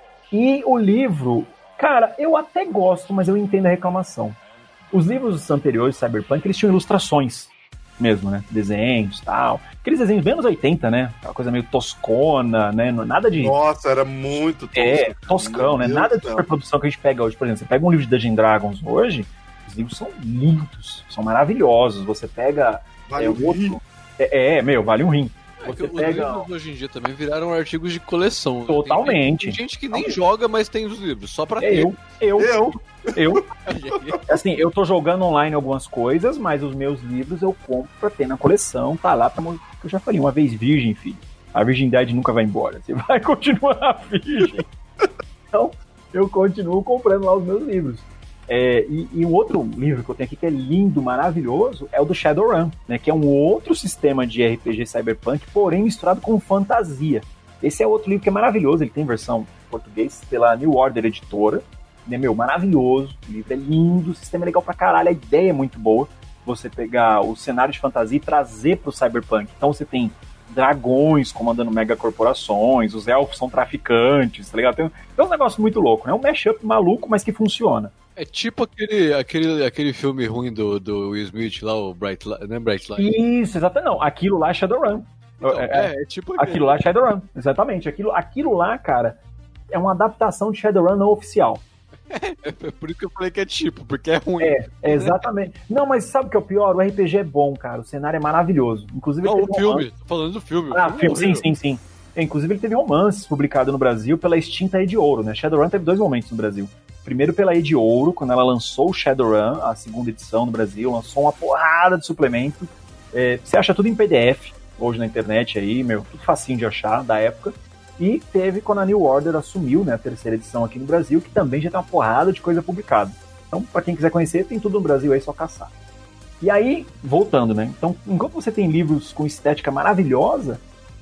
E o livro, cara, eu até gosto, mas eu entendo a reclamação. Os livros anteriores de Cyberpunk, eles tinham ilustrações mesmo, né? Desenhos e tal. Aqueles desenhos bem anos oitenta, né? Aquela coisa meio toscona, né? Nada de... Nossa, era muito tosco. É, toscão, né? Nada de superprodução que a gente pega hoje. Por exemplo, você pega um livro de Dungeons and Dragons hoje, os livros são lindos, são maravilhosos. Você pega... Vale é, um rim. É, é, meu, vale um rim. É, Você os pega... livros hoje em dia também viraram artigos de coleção. Totalmente. Tem, tem gente que nem joga, mas tem os livros, só pra É ter. eu, eu, Eu. eu. Assim, eu tô jogando online algumas coisas, mas os meus livros eu compro pra ter na coleção, tá lá pra... Eu já falei, uma vez virgem, filho. A virgindade nunca vai embora. Você vai continuar virgem. Então, eu continuo comprando lá os meus livros. É, e, e um outro livro que eu tenho aqui que é lindo, maravilhoso, é o do Shadowrun, né, que é um outro sistema de R P G cyberpunk, porém misturado com fantasia. Esse é outro livro que é maravilhoso, ele tem versão em português pela New Order Editora, né, meu, maravilhoso, o livro é lindo, o sistema é legal pra caralho, a ideia é muito boa, você pegar o cenário de fantasia e trazer pro cyberpunk. Então você tem dragões comandando megacorporações, os elfos são traficantes, tá ligado? Tem, tem um negócio muito louco, né? Um mashup maluco, mas que funciona. É tipo aquele, aquele, aquele filme ruim do, do Will Smith lá, o Bright Light, não é Bright Light? Isso, exatamente. Não, aquilo lá é Shadowrun. Então, é, é, é tipo aquele. Aquilo lá é Shadowrun, exatamente. Aquilo, aquilo lá, cara, é uma adaptação de Shadowrun não oficial. É por isso que eu falei que é tipo, porque é ruim. É, é exatamente. Não, mas sabe o que é o pior? O R P G é bom, cara. O cenário é maravilhoso. Inclusive, Não, ele o teve filme, romance. tô falando do filme. Ah, o filme, sim, horrível. sim, sim. É, inclusive, ele teve romances publicados no Brasil pela extinta Ed Ouro, né? Shadowrun teve dois momentos no Brasil. Primeiro pela Ed Ouro, quando ela lançou o Shadowrun, a segunda edição no Brasil, lançou uma porrada de suplemento. É, você acha tudo em P D F, hoje na internet aí, meu, tudo facinho de achar, da época. E teve quando a New Order assumiu, né, a terceira edição aqui no Brasil, que também já tem uma porrada de coisa publicada. Então, pra quem quiser conhecer, tem tudo no Brasil aí, é só caçar. E aí, voltando, né, então, enquanto você tem livros com estética maravilhosa,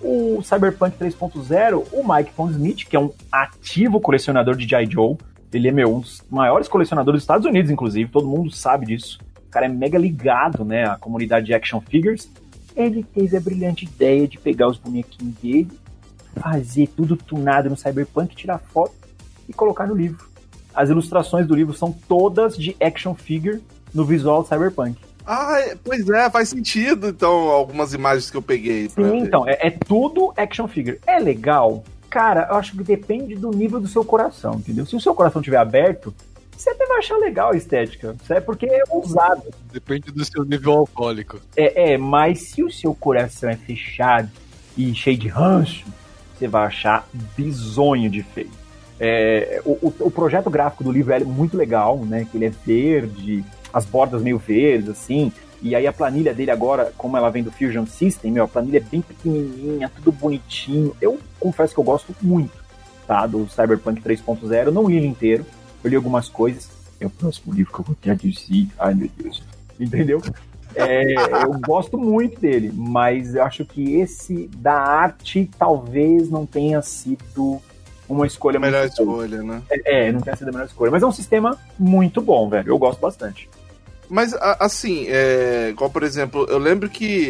o Cyberpunk três ponto zero, o Mike Pondsmith, que é um ativo colecionador de G I. Joe, ele é, meu, um dos maiores colecionadores dos Estados Unidos, inclusive, todo mundo sabe disso. O cara é mega ligado, né, à comunidade de action figures. Ele teve a brilhante ideia de pegar os bonequinhos dele, fazer tudo tunado no Cyberpunk, tirar foto e colocar no livro. As ilustrações do livro são todas de action figure no visual Cyberpunk. Ah, é, pois é, faz sentido, então, algumas imagens que eu peguei. Sim, então, é, é tudo action figure. É legal? Cara, eu acho que depende do nível do seu coração, entendeu? Se o seu coração estiver aberto, você até vai achar legal a estética, é porque é ousado. Depende do seu nível alcoólico. É, é, mas se o seu coração é fechado e cheio de ranço, você vai achar bizonho de feio. É, o, o, o projeto gráfico do livro é muito legal, né? Que ele é verde, as bordas meio verdes, assim. E aí a planilha dele agora, como ela vem do Fusion System, meu, a planilha é bem pequenininha, tudo bonitinho. Eu confesso que eu gosto muito, tá? Do Cyberpunk três ponto zero. Eu não li ele inteiro, eu li algumas coisas. É o próximo livro que eu vou traduzir. Ai, meu Deus. Entendeu? É, eu gosto muito dele, mas eu acho que esse da arte talvez não tenha sido uma escolha a melhor muito escolha, boa. né? É, é, não tenha sido a melhor escolha, mas é um sistema muito bom, velho. Eu gosto bastante. Mas, a- assim, é, igual, por exemplo, eu lembro que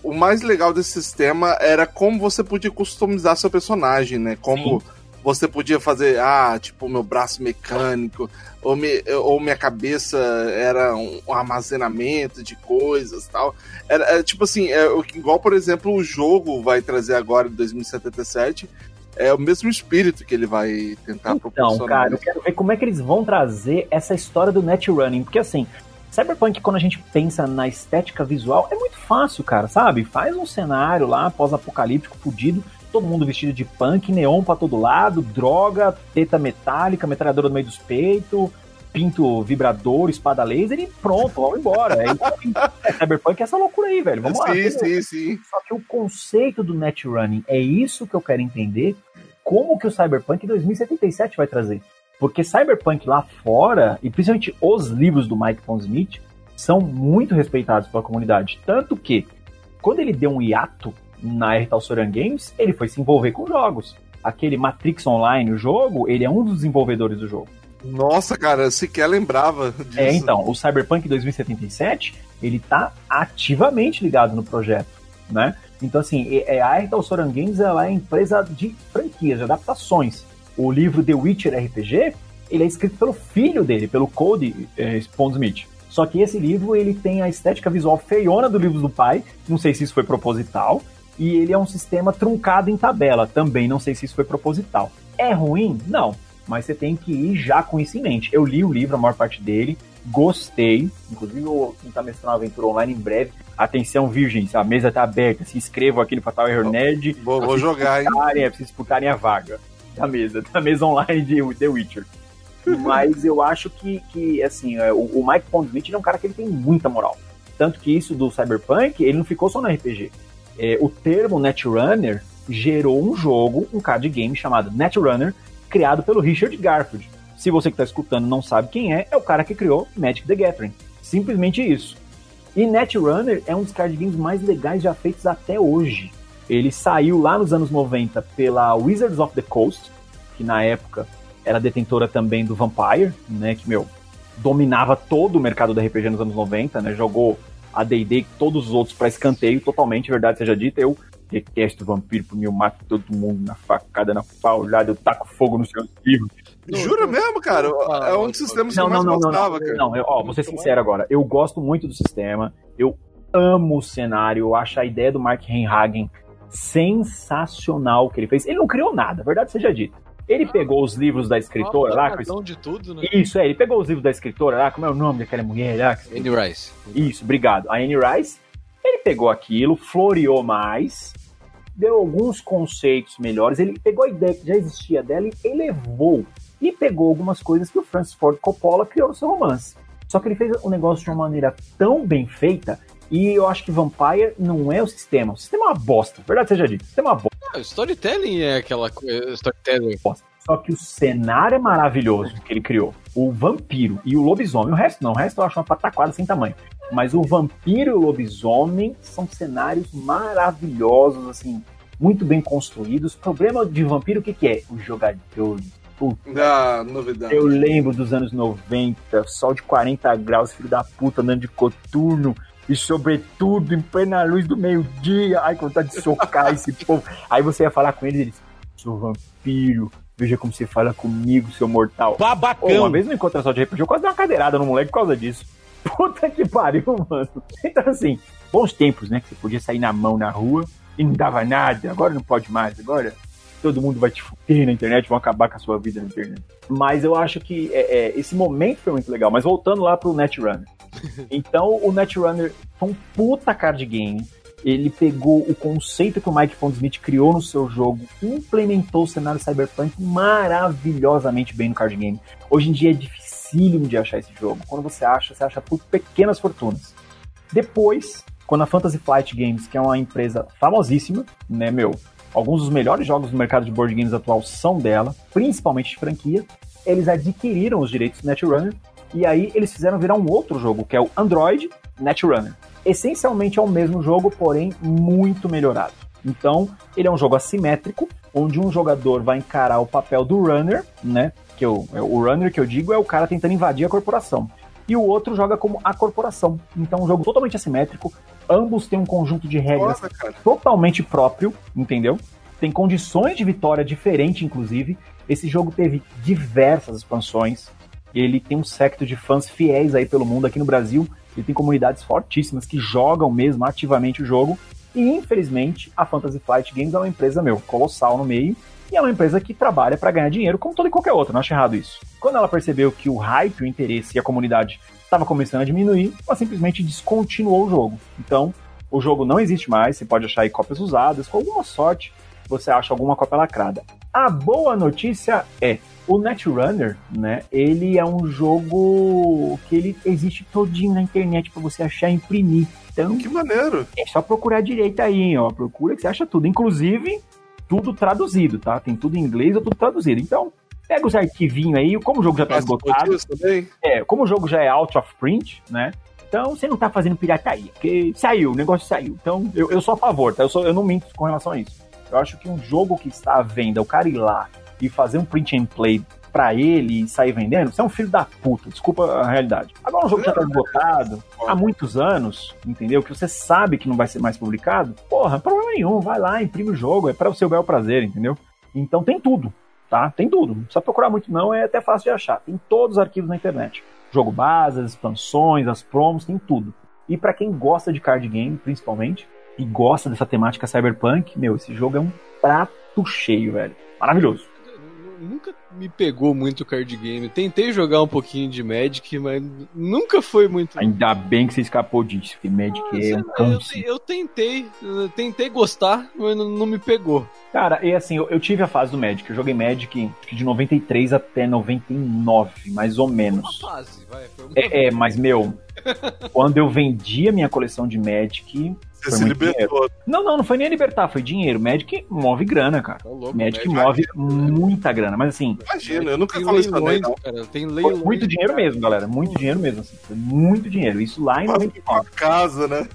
o mais legal desse sistema era como você podia customizar seu personagem, né? Como Sim. você podia fazer, ah, tipo, meu braço mecânico, ou, me, ou minha cabeça era um, um armazenamento de coisas e tal. Era, era tipo assim, é, igual, por exemplo, o jogo vai trazer agora, em dois mil e setenta e sete, é o mesmo espírito que ele vai tentar então, proporcionar. Então, cara, eu quero ver como é que eles vão trazer essa história do netrunning, porque assim, Cyberpunk, quando a gente pensa na estética visual, é muito fácil, cara, sabe? Faz um cenário lá, pós-apocalíptico, fudido, todo mundo vestido de punk, neon pra todo lado, droga, teta metálica, metralhadora no meio dos peitos, pinto vibrador, espada laser e pronto, vamos embora. É, é Cyberpunk é essa loucura aí, velho. Vamos sim, lá. Sim, sim, sim. Só que o conceito do netrunning é isso que eu quero entender, como que o Cyberpunk dois mil e setenta e sete vai trazer. Porque Cyberpunk lá fora, e principalmente os livros do Mike Pondsmith, são muito respeitados pela comunidade. Tanto que, quando ele deu um hiato na R T Soran Games, ele foi se envolver com jogos. Aquele Matrix Online, o jogo, ele é um dos desenvolvedores do jogo. Nossa, cara, eu sequer lembrava disso. É, então, o Cyberpunk dois mil e setenta e sete, ele tá ativamente ligado no projeto, né? Então, assim, a R T Soran Games, ela é empresa de franquias, de adaptações. O livro The Witcher R P G, ele é escrito pelo filho dele, pelo Cody eh, Pondsmith. Só que esse livro, ele tem a estética visual feiona do livro do pai, não sei se isso foi proposital, e ele é um sistema truncado em tabela, também não sei se isso foi proposital. É ruim? Não, mas você tem que ir já com isso em mente. Eu li o livro, a maior parte dele, gostei, inclusive eu vou tentar mestrar uma aventura online em breve. Atenção, virgens, a mesa tá aberta, se inscrevam aqui no Fatal Error Nerd. Vou, vou jogar, hein? É, pra vocês disputarem a vaga da mesa, da mesa online de The Witcher. Mas eu acho que, que assim, o, o Mike Pondsmith é um cara que ele tem muita moral. Tanto que isso do Cyberpunk, ele não ficou só no R P G. É, o termo Netrunner gerou um jogo, um card game chamado Netrunner, criado pelo Richard Garfield. Se você que está escutando não sabe quem é, é o cara que criou Magic the Gathering. Simplesmente isso. E Netrunner é um dos card games mais legais já feitos até hoje. Ele saiu lá nos anos noventa pela Wizards of the Coast, que na época era detentora também do Vampire, né, que, meu, dominava todo o mercado do R P G nos anos noventa, né, jogou a D e D e todos os outros para escanteio, totalmente, verdade seja dita. Eu detesto o Vampiro, por mim eu mato todo mundo na facada, na paulada, eu taco fogo nos seus livros. Jura mesmo, cara? É um dos sistemas que eu mais não, gostava, não, cara. Não, eu, ó, vou ser sincero agora, eu gosto muito do sistema, eu amo o cenário, eu acho a ideia do Mark Henhagen sensacional que ele fez. Ele não criou nada, verdade seja dita. Ele pegou os livros da escritora ah, lá. Com de tudo, né? Isso, é, ele pegou os livros da escritora lá, como é o nome daquela mulher lá? Anne Rice. Isso, obrigado. A Anne Rice, ele pegou aquilo, floreou mais, deu alguns conceitos melhores, ele pegou a ideia que já existia dela e elevou. E pegou algumas coisas que o Francis Ford Coppola criou no seu romance. Só que ele fez o negócio de uma maneira tão bem feita, e eu acho que Vampire não é o sistema. O sistema é uma bosta, verdade seja dito. O sistema é uma bosta. Ah, o storytelling é aquela coisa. Storytelling. Só que o cenário é maravilhoso que ele criou. O vampiro e o lobisomem. O resto não, o resto eu acho uma pataquada sem tamanho. Mas o vampiro e o lobisomem são cenários maravilhosos, assim, muito bem construídos. O problema de vampiro, o que, que é? Os jogadores. Ah, novidade. Eu lembro dos anos noventa, sol de quarenta graus, filho da puta, andando de coturno. E sobretudo em plena luz do meio-dia. Ai, com vontade de socar esse povo. Aí você ia falar com eles e eles: sou vampiro, veja como você fala comigo, seu mortal. Babacão! Pô, uma vez no encontro só de R P G, eu quase dei uma cadeirada no moleque por causa disso. Puta que pariu, mano. Então assim, bons tempos, né? Que você podia sair na mão na rua e não dava nada. Agora não pode mais, agora todo mundo vai te fuder na internet, vão acabar com a sua vida na internet. Mas eu acho que é, é, esse momento foi muito legal. Mas voltando lá pro Netrunner. Então o Netrunner foi um puta card game. Ele pegou o conceito que o Mike Pondsmith criou no seu jogo, implementou o cenário Cyberpunk maravilhosamente bem no card game. Hoje em dia é dificílimo de achar esse jogo. Quando você acha, você acha por pequenas fortunas. Depois, quando a Fantasy Flight Games, que é uma empresa famosíssima, né, meu, alguns dos melhores jogos do mercado de board games atual são dela, principalmente de franquia, eles adquiriram os direitos do Netrunner. E aí eles fizeram virar um outro jogo, que é o Android Netrunner. Essencialmente é o mesmo jogo, porém muito melhorado. Então, ele é um jogo assimétrico, onde um jogador vai encarar o papel do runner, né? Que eu, o runner que eu digo é o cara tentando invadir a corporação. E o outro joga como a corporação. Então, um jogo totalmente assimétrico, Ambos têm um conjunto de regras Foda, cara. totalmente próprio, entendeu? Tem condições de vitória diferente, inclusive. Esse jogo teve diversas expansões. Ele tem um séquito de fãs fiéis aí pelo mundo. Aqui no Brasil, ele tem comunidades fortíssimas que jogam mesmo ativamente o jogo. E, infelizmente, a Fantasy Flight Games é uma empresa, meu, colossal no meio. E é uma empresa que trabalha para ganhar dinheiro, como toda e qualquer outra. Não acho errado isso. Quando ela percebeu que o hype, o interesse e a comunidade estava começando a diminuir, ela simplesmente descontinuou o jogo. Então, o jogo não existe mais. Você pode achar aí cópias usadas. Com alguma sorte, você acha alguma cópia lacrada. A boa notícia é, o Netrunner, né, ele é um jogo que ele existe todinho na internet para você achar e imprimir. Então, Que maneiro. é só procurar direito aí, ó. Procura que você acha tudo. Inclusive, tudo traduzido, tá? Tem tudo em inglês ou tudo traduzido. Então, pega os arquivinhos aí, como o jogo já tá esgotado. Também? É, como o jogo já é out of print, né? Então, você não tá fazendo pirataria, porque saiu, o negócio saiu. Então, eu, eu sou a favor, tá? Eu, sou, eu não minto com relação a isso. Eu acho que um jogo que está à venda, o cara ir lá e fazer um print and play pra ele e sair vendendo, você é um filho da puta, desculpa a realidade. Agora um jogo que já tá esgotado há muitos anos, entendeu? Que você sabe que não vai ser mais publicado, porra, problema nenhum, vai lá, imprime o jogo, é para o seu bel prazer, entendeu? Então tem tudo, tá? Tem tudo, não precisa procurar muito não, é até fácil de achar. Tem todos os arquivos na internet. Jogo base, as expansões, as promos, tem tudo. E pra quem gosta de card game, principalmente, e gosta dessa temática cyberpunk, meu, esse jogo é um prato cheio, velho. Maravilhoso. Nunca me pegou muito card game. Tentei jogar um pouquinho de Magic, mas nunca foi muito. Ainda bem que você escapou disso, porque Magic Ah, é um eu, câncer. eu tentei, eu tentei gostar, mas não, não me pegou. Cara, e assim, eu, eu tive a fase do Magic. Eu joguei Magic de noventa e três até noventa e nove, mais ou menos. Uma fase, vai. Foi uma... É, é, mas, meu, quando eu vendi a minha coleção de Magic... Você foi se muito libertou. dinheiro. Não, não, não foi nem libertar, foi dinheiro. Magic move grana, cara. Tá louco, Magic Magic. move muita grana, mas assim, Imagina, eu nunca Tem colecionei, leilões, não. cara. Tem foi leilões. muito dinheiro mesmo, galera. Muito dinheiro mesmo, assim. Foi muito dinheiro. Isso lá em noventa e Uma nove. casa, né?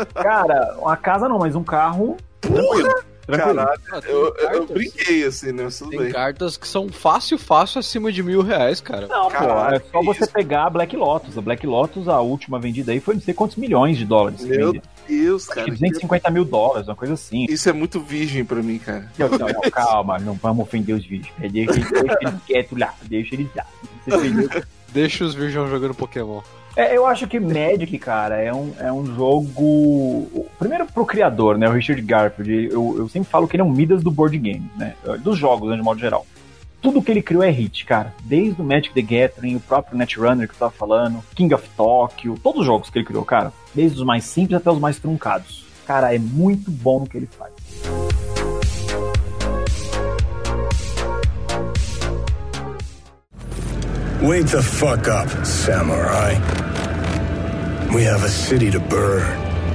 Cara, uma casa não, mas um carro... Tranquilo. Tranquilo. Caralho, Ah, tem eu, eu, eu cartas. brinquei assim, né? Mas tudo Tem bem. cartas que são fácil, fácil acima de mil reais, cara. Não, Caralho, pô, é só que você isso. pegar a Black Lotus. A Black Lotus, a última vendida aí, foi não sei quantos milhões de dólares. que Meu vendeu. Deus, Acho que cara. duzentos e cinquenta mil dólares, uma coisa assim. Isso é muito virgem pra mim, cara. Não, não, não, calma, não vamos ofender os vídeos. Deixa, deixa ele quieto lá, deixa ele lá. Você entendeu? Deixa os virgões jogando Pokémon. É, eu acho que Magic, cara, é um, é um jogo... Primeiro pro criador, né, o Richard Garfield. Eu, eu sempre falo que ele é um Midas do board game, né, dos jogos, né, de modo geral. Tudo que ele criou é hit, cara. Desde o Magic the Gathering, o próprio Netrunner que eu tava falando, King of Tokyo, todos os jogos que ele criou, cara. Desde os mais simples até os mais truncados. Cara, é muito bom no que ele faz. Wake the fuck up, samurai. We have a city to burn.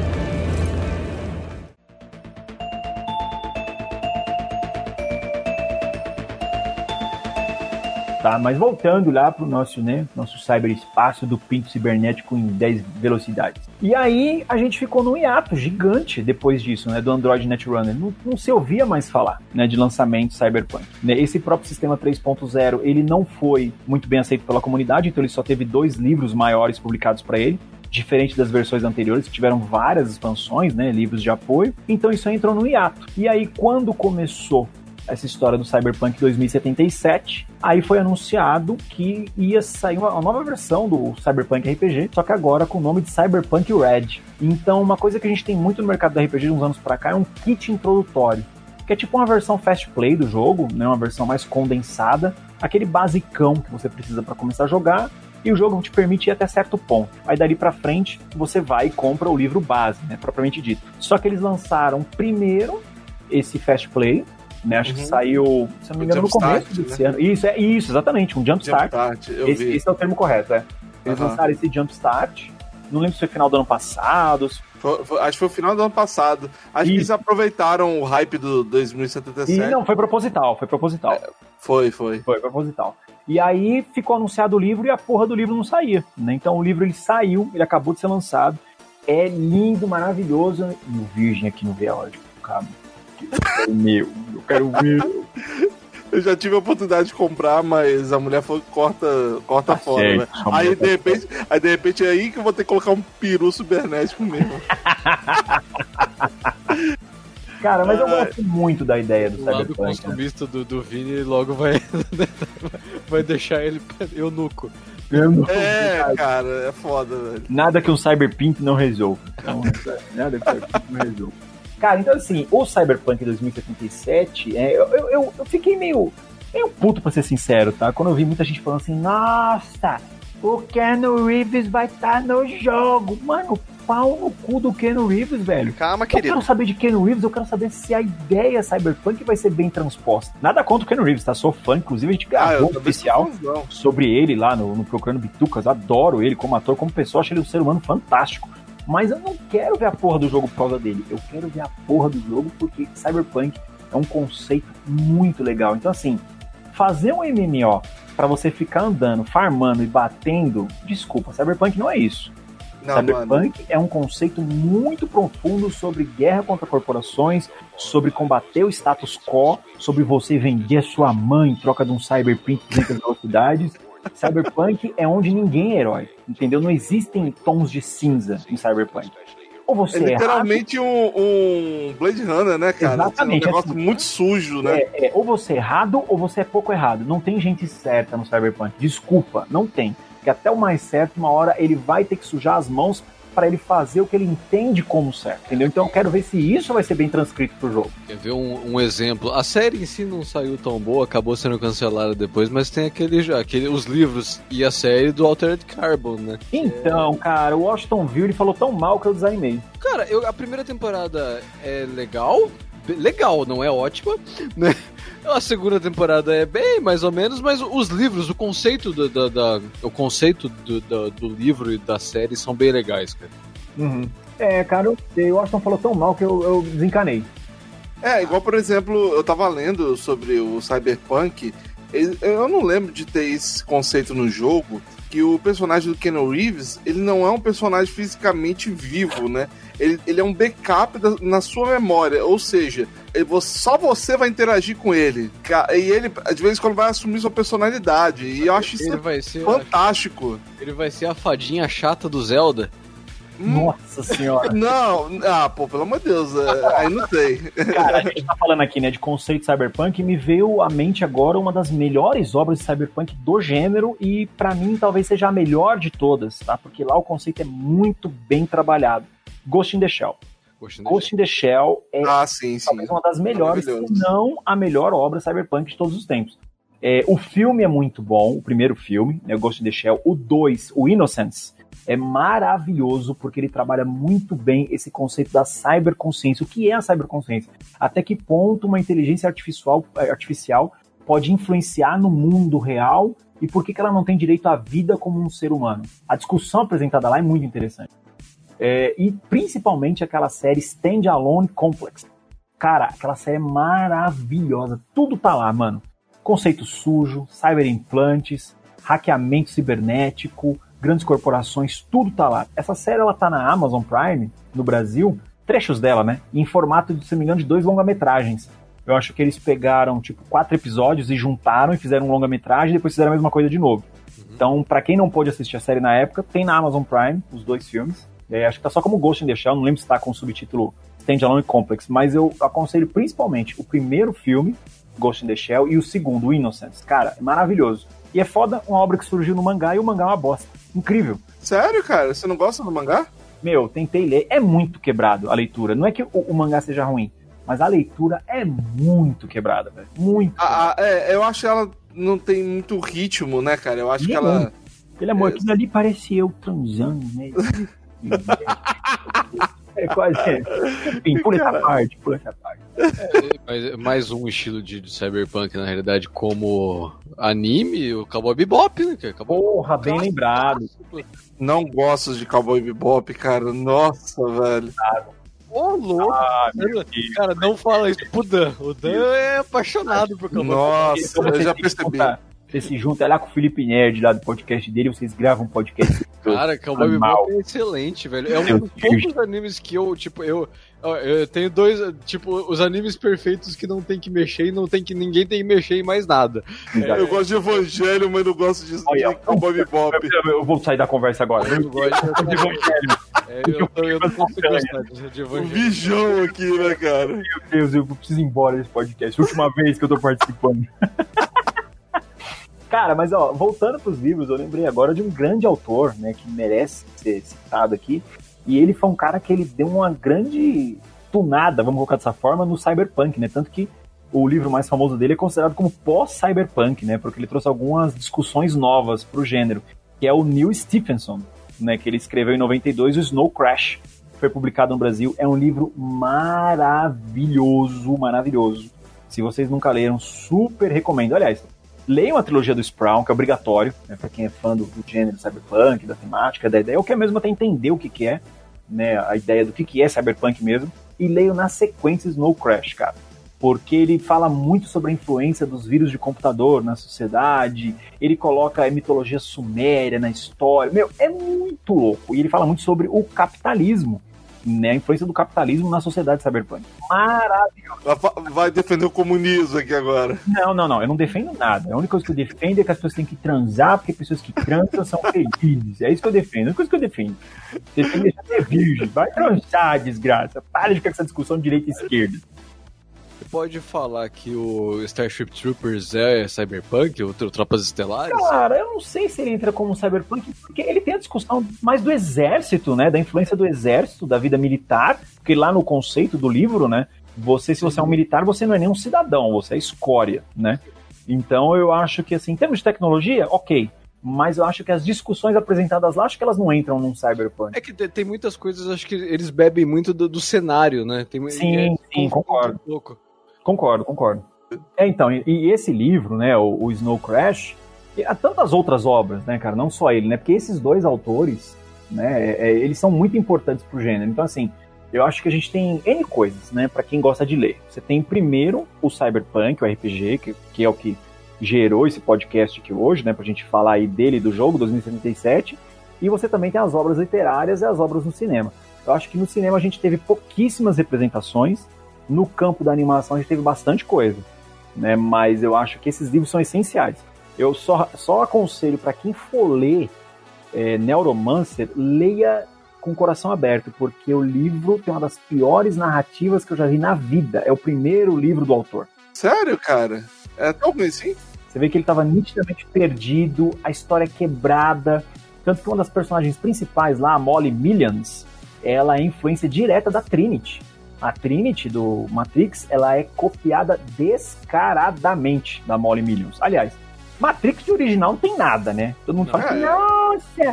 Tá, mas voltando lá pro nosso, né, nosso cyberespaço do pinto cibernético em dez velocidades. E aí a gente ficou num hiato gigante depois disso, né, do Android Netrunner. Não, não se ouvia mais falar, né, de lançamento Cyberpunk. Né, esse próprio sistema três ponto zero, ele não foi muito bem aceito pela comunidade, então ele só teve dois livros maiores publicados para ele. Diferente das versões anteriores, que tiveram várias expansões, né, livros de apoio. Então isso aí entrou no hiato. E aí quando começou essa história do Cyberpunk dois mil e setenta e sete, aí foi anunciado que ia sair uma, uma nova versão do Cyberpunk R P G, só que agora com o nome de Cyberpunk Red. Então, uma coisa que a gente tem muito no mercado do R P G de uns anos pra cá é um kit introdutório, que é tipo uma versão fast play do jogo, né, uma versão mais condensada, aquele basicão que você precisa para começar a jogar, e o jogo te permite ir até certo ponto. Aí dali pra frente, você vai e compra o livro base, né, propriamente dito. Só que eles lançaram primeiro esse fast play, né, acho Uhum. que saiu, se não me O engano, no Jump começo Start, desse né? ano. Isso, é isso, exatamente, um Jump Start. Start, eu Esse, vi. esse é o termo correto, é. Eles Aham. lançaram esse Jump Start, não lembro se foi final do ano passado. se- Foi- foi- acho que foi o final do ano passado. Acho que Isso. eles aproveitaram o hype do dois mil e setenta e E sete. não, foi proposital, foi proposital. Foi, foi. Foi proposital. E aí ficou anunciado o livro e a porra do livro não saía, né? Então o livro ele saiu, ele acabou de ser lançado. É lindo, maravilhoso. E o Virgem aqui não vê a hora de colocar. Eu quero o meu, eu quero o meu. Eu já tive a oportunidade de comprar, mas a mulher falou que corta, corta Tá fora, certo, né? a mulher Aí tá de, repente, aí, de repente, é aí que eu vou ter que colocar um peru cibernético mesmo. Cara, mas eu gosto muito da ideia do O lado Cyberpunk. Né? consumista do, do Vini logo vai, vai deixar ele eunuco. É, cara, é foda, velho. Nada que um Cyberpunk não resolva. Então, nada que um Cyberpunk não resolva. Cara, então assim, o Cyberpunk dois mil e setenta e sete, é, eu, eu, eu, eu fiquei meio, meio puto, pra ser sincero, tá? Quando eu vi muita gente falando assim, nossa, o Keanu Reeves vai estar no jogo. Mano, pau no cu do Keanu Reeves, velho. Calma, Eu querido. quero saber de Keanu Reeves, eu quero saber se a ideia Cyberpunk vai ser bem transposta. Nada contra o Keanu Reeves, tá? Sou fã, inclusive a gente Ah, eu gravou um também especial sou fãzão. sobre ele lá no, no Procurando Bitucas. Adoro ele como ator, como pessoa, acho ele um ser humano fantástico. Mas eu não quero ver a porra do jogo por causa dele. Eu quero ver a porra do jogo porque Cyberpunk é um conceito muito legal. Então, assim, fazer um M M O pra você ficar andando, farmando e batendo, desculpa, Cyberpunk não é isso. Não, Cyberpunk mano. é um conceito muito profundo sobre guerra contra corporações, sobre combater o status quo, sobre você vender a sua mãe em troca de um Cyberpunk de duzentas velocidades. Cyberpunk é onde ninguém é herói, entendeu? Não existem tons de cinza em Cyberpunk. Ou É você é errado, literalmente um, um Blade Runner, né, cara? Exatamente, É um negócio assim, muito sujo, né? é, é, ou você é errado ou você é pouco errado. Não tem gente certa no Cyberpunk. Desculpa, não tem. Porque até o mais certo, uma hora ele vai ter que sujar as mãos para ele fazer o que ele entende como certo, entendeu? Então eu quero ver se isso vai ser bem transcrito pro jogo. Quer ver um, um exemplo? A série em si não saiu tão boa, acabou sendo cancelada depois, mas tem aquele, aquele os livros e a série do Altered Carbon, né? Então, cara, o Washington viu, ele falou tão mal que eu desanimei. Cara, eu, a primeira temporada é legal, legal, não é ótima, né? A segunda temporada é bem, mais ou menos, mas os livros, o conceito do, da, da, o conceito do, da, do livro e da série são bem legais, cara. Uhum. É, cara, o Washington falou tão mal que eu, eu desencanei. É, igual, por exemplo, eu tava lendo sobre o Cyberpunk, eu não lembro de ter esse conceito no jogo, que o personagem do Keanu Reeves, ele não é um personagem fisicamente vivo, né? Ele, ele é um backup da, na sua memória, ou seja, ele, só você vai interagir com ele. E ele, de vez em quando, vai assumir sua personalidade. E eu acho isso Ele vai ser fantástico. A, ele vai ser a fadinha chata do Zelda. Nossa senhora. Não, ah, pô, pelo amor de Deus, aí não tem. Cara, a gente tá falando aqui, né, de conceito cyberpunk, e me veio à mente agora uma das melhores obras de cyberpunk do gênero, e pra mim talvez seja a melhor de todas, tá? Porque lá o conceito é muito bem trabalhado. Ghost in the Shell. Ghost in the Ghost in the Shell é Ah, sim, sim. talvez uma das melhores, se Maravilhoso. não a melhor obra cyberpunk de todos os tempos. É, o filme é muito bom, o primeiro filme, né, o Ghost in the Shell. O dois, o Innocence, é maravilhoso porque ele trabalha muito bem esse conceito da cyberconsciência. O que é a cyberconsciência? Até que ponto uma inteligência artificial, artificial pode influenciar no mundo real e por que, que ela não tem direito à vida como um ser humano? A discussão apresentada lá é muito interessante. É, e principalmente aquela série Stand-Alone Complex. Cara, aquela série é maravilhosa. Tudo tá lá, mano. Conceito sujo, cyberimplantes, hackeamento cibernético, grandes corporações, tudo tá lá. Essa série, ela tá na Amazon Prime, no Brasil, trechos dela, né? Em formato, de, se não me engano, de dois longa-metragens. Eu acho que eles pegaram, tipo, quatro episódios e juntaram e fizeram um longa-metragem e depois fizeram a mesma coisa de novo. Uhum. Então, pra quem não pôde assistir a série na época, tem na Amazon Prime os dois filmes. É, acho que tá só como Ghost in the Shell, não lembro se tá com o subtítulo Stand-Alone Complex, mas eu aconselho principalmente o primeiro filme, Ghost in the Shell, e o segundo, o Innocence. Cara, é maravilhoso. E é foda, uma obra que surgiu no mangá e o mangá é uma bosta. Incrível. Sério, cara? Você não gosta do mangá? Meu, tentei ler, é muito quebrado a leitura. Não é que o, o mangá seja ruim, mas a leitura é muito quebrada, velho. Muito. Ah, é, eu acho que ela não tem muito ritmo, né, cara? Eu acho Nem que ela... Ele é amor, aquilo ali parece eu transando, né? É quase. Enfim, pula essa parte, pula essa parte. É, mais um estilo de, de cyberpunk, na realidade, como anime, o Cowboy Bebop, né? Que acabou... Porra, bem lembrado. Não gosto de Cowboy Bebop, cara. Nossa, velho. Ô, louco! Ah, cara, não fala isso pro Dan. O Dan é apaixonado por Cowboy Nossa, Então eu você já se percebi. junta- Você se junta lá com o Felipe Nerd, lá do podcast dele, vocês gravam um podcast Cara, Cowboy Bebop é excelente, velho. É um dos poucos animes que eu, tipo, eu, eu tenho dois, tipo, os animes perfeitos que não tem que mexer e não tem que ninguém tem que mexer em mais nada. É, eu gosto de Evangelho, mas não gosto de, Olha, de Cowboy Bebop. Eu, eu vou sair da conversa agora. Eu não gosto de Evangelho. É, eu, eu, eu não consigo gostar de Evangelho. Um bijão aqui, né, cara? Meu Deus, eu preciso ir embora desse podcast. Última vez que eu tô participando. Cara, mas ó, voltando pros livros, eu lembrei agora de um grande autor, né, que merece ser citado aqui, e ele foi um cara que ele deu uma grande tunada, vamos colocar dessa forma, no cyberpunk, né, tanto que o livro mais famoso dele é considerado como pós-cyberpunk, né, porque ele trouxe algumas discussões novas pro gênero, que é o Neil Stephenson, né, que ele escreveu em noventa e dois o Snow Crash, que foi publicado no Brasil, é um livro maravilhoso, maravilhoso. Se vocês nunca leram, super recomendo. Aliás, leiam a trilogia do Sprawn, que é obrigatório, né, para quem é fã do, do gênero cyberpunk, da temática, da ideia, ou quer mesmo até entender o que, que é, né, a ideia do que, que é cyberpunk mesmo, e leiam na sequência Snow Crash, cara, porque ele fala muito sobre a influência dos vírus de computador na sociedade, ele coloca a mitologia suméria na história, meu, é muito louco, e ele fala muito sobre o capitalismo, né, a influência do capitalismo na sociedade cyberpunk. Maravilhoso. Vai defender o comunismo aqui agora. Não, não, não. Eu não defendo nada. A única coisa que eu defendo é que as pessoas têm que transar porque pessoas que transam são felizes. É isso que eu defendo. A única coisa que eu defendo. Você tem que deixar de ser virgem. Vai transar, desgraça. Para de ficar com essa discussão de direita e esquerda. Você pode falar que o Starship Troopers é cyberpunk, o Tropas Estelares? Cara, eu não sei se ele entra como cyberpunk, porque ele tem a discussão mais do exército, né? Da influência do exército, da vida militar, porque lá no conceito do livro, né? Você, se você é um militar, você não é nem um cidadão, você é escória, né? Então eu acho que, assim, em termos de tecnologia, ok. Mas eu acho que as discussões apresentadas lá, acho que elas não entram num cyberpunk. É que tem muitas coisas, acho que eles bebem muito do, do cenário, né? Tem, sim, é, sim, concordo. Um pouco. Concordo, concordo. É, então, e, e esse livro, né, o, o Snow Crash, e há tantas outras obras, né, cara, não só ele, né, porque esses dois autores, né, é, eles são muito importantes pro gênero. Então, assim, eu acho que a gente tem N coisas, né, pra quem gosta de ler. Você tem primeiro o Cyberpunk, o R P G, que, que é o que gerou esse podcast aqui hoje, né, pra gente falar aí dele, do jogo, dois mil e setenta e sete, e você também tem as obras literárias e as obras no cinema. Eu acho que no cinema a gente teve pouquíssimas representações. No campo da animação a gente teve bastante coisa, né? Mas eu acho que esses livros são essenciais. Eu só, só aconselho para quem for ler é, Neuromancer, leia com o coração aberto, porque o livro tem uma das piores narrativas que eu já vi na vida. É o primeiro livro do autor. Sério, cara? É tão ruim assim? Você vê que ele estava nitidamente perdido, a história é quebrada, tanto que uma das personagens principais lá, a Molly Millions, ela é influência direta da Trinity. A Trinity do Matrix, ela é copiada descaradamente da Molly Millions. Aliás, Matrix de original não tem nada, né? Todo mundo fala, é. nossa,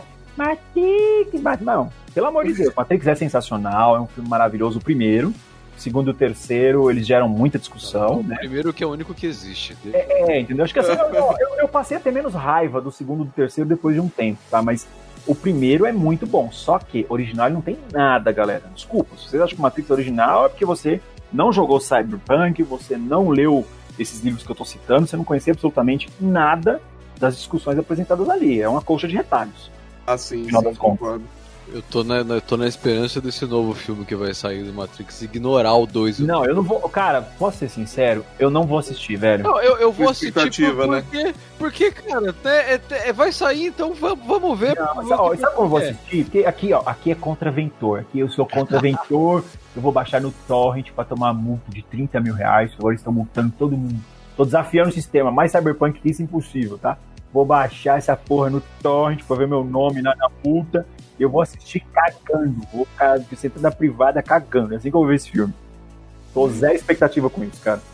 Matrix, Matrix. Não, pelo amor de Deus, Matrix é sensacional, é um filme maravilhoso, o primeiro. O segundo e o terceiro, eles geram muita discussão, o né? primeiro que é o único que existe. É, é entendeu? Acho que assim, eu, eu, eu passei a ter menos raiva do segundo e do terceiro depois de um tempo, tá? Mas o primeiro é muito bom, só que original não tem nada, galera. Desculpa, se vocês acham que o Matrix é original é porque você não jogou Cyberpunk, você não leu esses livros que eu tô citando, você não conhecia absolutamente nada das discussões apresentadas ali. É uma colcha de retalhos. Ah, sim, Final sim, das contas. concordo. Eu tô na, eu tô na esperança desse novo filme que vai sair do Matrix ignorar o dois. Não, eu não vou... Cara, posso ser sincero? Eu não vou assistir, velho. Não, eu, eu vou assistir expectativa, por, né? porque, porque, cara, é, é, vai sair, então vamos, vamos ver. Não, vamos mas, ó, ver sabe como eu vou é. assistir? Porque aqui, ó, aqui é contraventor. Aqui eu sou contraventor, eu vou baixar no torrent pra tomar multa de trinta mil reais. Agora eles estão multando todo mundo. Tô desafiando o sistema, mais cyberpunk que isso é impossível, tá? Vou baixar essa porra no torrent pra ver meu nome na, na multa. Eu vou assistir cagando. Vou ficar sentado na privada cagando. É assim que eu vou ver esse filme. Tô zero expectativa com isso, cara.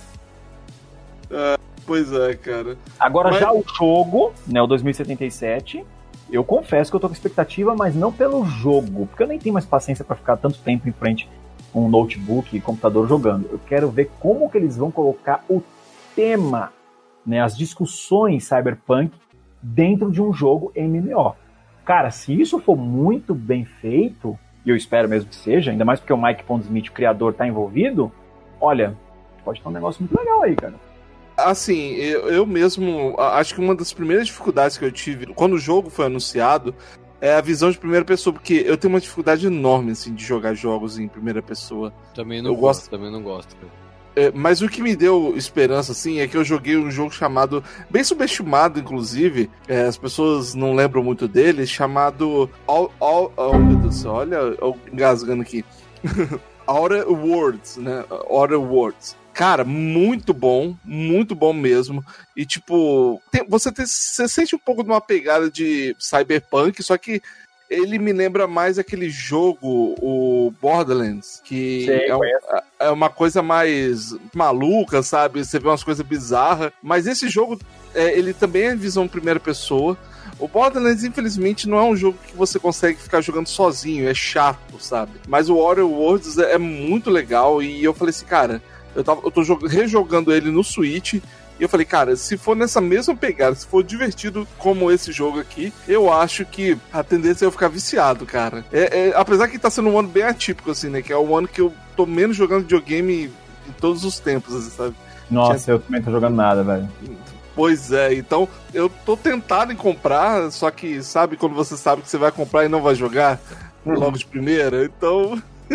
É, pois é, cara. Agora Mas... já o jogo, né, o dois mil e setenta e sete, eu confesso que eu tô com expectativa, mas não pelo jogo. Porque eu nem tenho mais paciência pra ficar tanto tempo em frente com um notebook e computador jogando. Eu quero ver como que eles vão colocar o tema, né, as discussões cyberpunk dentro de um jogo M M O. Cara, se isso for muito bem feito, e eu espero mesmo que seja, ainda mais porque o Mike Pondsmith, o criador, tá envolvido, olha, pode ter um negócio muito legal aí, cara. Assim, eu, eu mesmo, acho que uma das primeiras dificuldades que eu tive, quando o jogo foi anunciado, é a visão de primeira pessoa, porque eu tenho uma dificuldade enorme, assim, de jogar jogos em primeira pessoa. Também não eu gosto, gosto, também não gosto, cara. É, mas o que me deu esperança, assim, é que eu joguei um jogo chamado, bem subestimado, inclusive, é, as pessoas não lembram muito dele, chamado All, All, oh, meu Deus do céu, olha eu engasgando aqui. Outer Worlds, né? Outer Worlds. Cara, muito bom, muito bom mesmo. E, tipo, tem, você, tem, você sente um pouco de uma pegada de cyberpunk, só que ele me lembra mais aquele jogo, o Borderlands, que Sei, é, um, é uma coisa mais maluca, sabe? Você vê umas coisas bizarras. Mas esse jogo, é, ele também é visão primeira pessoa. O Borderlands, infelizmente, não é um jogo que você consegue ficar jogando sozinho, é chato, sabe? Mas o Outer Worlds é muito legal e eu falei assim, cara, eu, tava, eu tô rejogando ele no Switch e eu falei, cara, se for nessa mesma pegada, se for divertido como esse jogo aqui, eu acho que a tendência é eu ficar viciado, cara. É, é, apesar que tá sendo um ano bem atípico, assim, né? Que é o ano que eu tô menos jogando videogame em todos os tempos, assim, sabe? Nossa, Tinha... eu também tô jogando nada, velho. Pois é, então eu tô tentado em comprar, só que sabe quando você sabe que você vai comprar e não vai jogar logo de primeira? Então...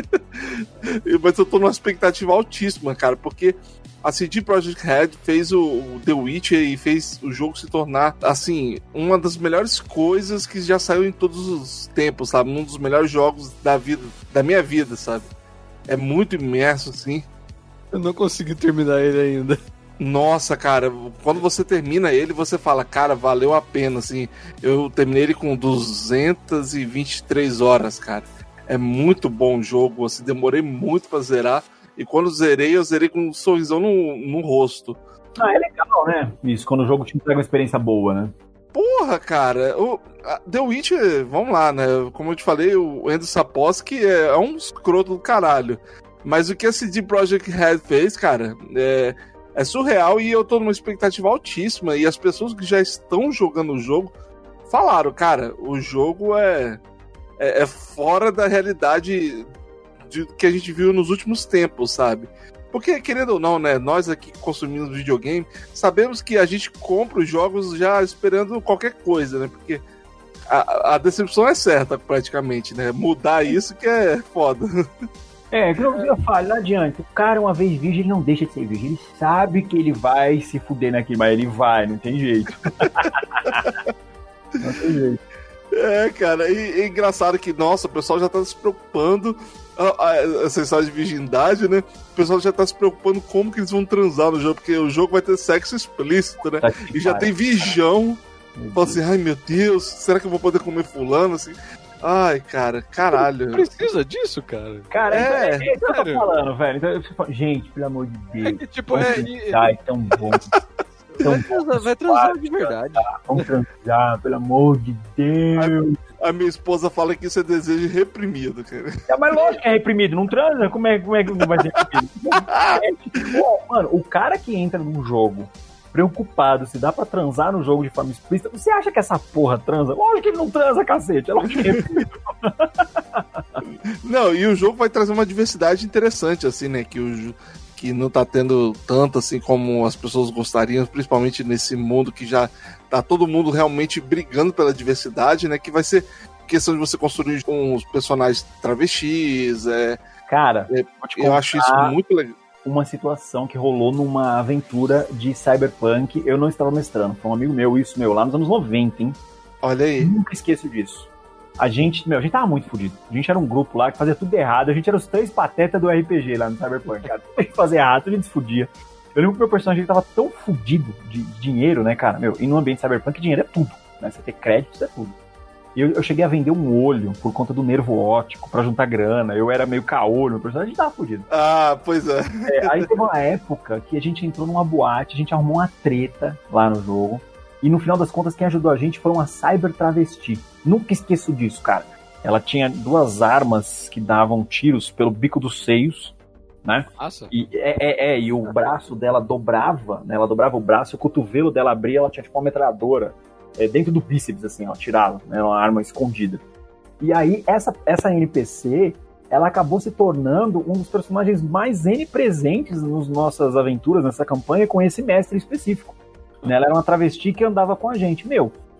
Mas eu tô numa expectativa altíssima, cara, porque a C D Projekt Red fez o, o The Witcher e fez o jogo se tornar, assim, uma das melhores coisas que já saiu em todos os tempos, sabe? Um dos melhores jogos da vida, da minha vida, sabe? É muito imerso, assim. Eu não consegui terminar ele ainda. Nossa, cara, quando você termina ele, você fala, cara, valeu a pena, assim. Eu terminei ele com duzentas e vinte e três horas, cara. É muito bom o jogo, assim, demorei muito pra zerar. E quando zerei, eu zerei com um sorrisão no, no rosto. Ah, é legal, né? Isso, quando o jogo te entrega uma experiência boa, né? Porra, cara, o The Witcher, vamos lá, né? Como eu te falei, o Andrew Sapkowski é, é um escroto do caralho. Mas o que a C D Projekt Red fez, cara, é, é surreal e eu tô numa expectativa altíssima. E as pessoas que já estão jogando o jogo falaram, cara, o jogo é... É, é fora da realidade de, que a gente viu nos últimos tempos, sabe? Porque, querendo ou não, né, nós aqui que consumimos videogame, sabemos que a gente compra os jogos já esperando qualquer coisa, né? Porque a, a decepção é certa, praticamente, né? Mudar isso que é foda. É, que eu falo, não adianta. O cara, uma vez virgem, ele não deixa de ser virgem. Ele sabe que ele vai se fuder naquilo, mas ele vai, não tem jeito. Não tem jeito. É, cara, e é engraçado que, nossa, o pessoal já tá se preocupando, a, a, essa história de virgindade, né? O pessoal já tá se preocupando como que eles vão transar no jogo, porque o jogo vai ter sexo explícito, né? Tá e já cara. Tem vigião. Fala assim, ai meu Deus, será que eu vou poder comer fulano, assim? Ai, cara, caralho. Não precisa disso, cara. Cara, é, é, é isso que eu tô falando, velho. Então, eu falo, gente, pelo amor de Deus. É que, tipo, é... Ai, é tão bom. Vai transar, vai transar de verdade. Vamos transar, pelo amor de Deus. A, a minha esposa fala que isso é desejo reprimido, cara. É, mas lógico que é reprimido, não transa? Como é, como é que não vai ser reprimido? É, tipo, ó, mano, o cara que entra num jogo preocupado se dá pra transar no jogo de forma explícita, você acha que essa porra transa? Lógico que ele não transa, cacete. É lógico que é reprimido. Não, e o jogo vai trazer uma diversidade interessante, assim, né? Que o que não tá tendo tanto assim como as pessoas gostariam, principalmente nesse mundo que já tá todo mundo realmente brigando pela diversidade, né? Que vai ser questão de você construir uns personagens travestis, é... Cara, é, eu acho isso muito legal. Uma situação que rolou numa aventura de Cyberpunk, eu não estava mestrando, foi um amigo meu, isso, meu, lá nos anos noventa, hein? Olha aí. Nunca esqueço disso. A gente, meu, a gente tava muito fodido. A gente era um grupo lá que fazia tudo errado. A gente era os três patetas do R P G lá no Cyberpunk, cara. Tudo que fazia errado, tudo a gente se fudia. Eu lembro que o meu personagem ele tava tão fudido de dinheiro, né, cara? Meu, e no ambiente Cyberpunk, dinheiro é tudo, né? Você ter crédito, isso é tudo. E eu, eu cheguei a vender um olho por conta do nervo óptico pra juntar grana. Eu era meio caolho, meu personagem tava fudido. Ah, pois é. é. Aí teve uma época que a gente entrou numa boate, a gente arrumou uma treta lá no jogo. E no final das contas, quem ajudou a gente foi uma cyber travesti. Nunca esqueço disso, cara. Ela tinha duas armas que davam tiros pelo bico dos seios, né? Nossa. E, é, é, é, e o braço dela dobrava, né? Ela dobrava o braço, o cotovelo dela abria, ela tinha tipo uma metralhadora é, dentro do bíceps, assim, ela tirava, né? Uma arma escondida. E aí, essa, essa N P C, ela acabou se tornando um dos personagens mais onipresentes nas nossas aventuras, nessa campanha, com esse mestre específico. Ela era uma travesti que andava com a gente. Meu,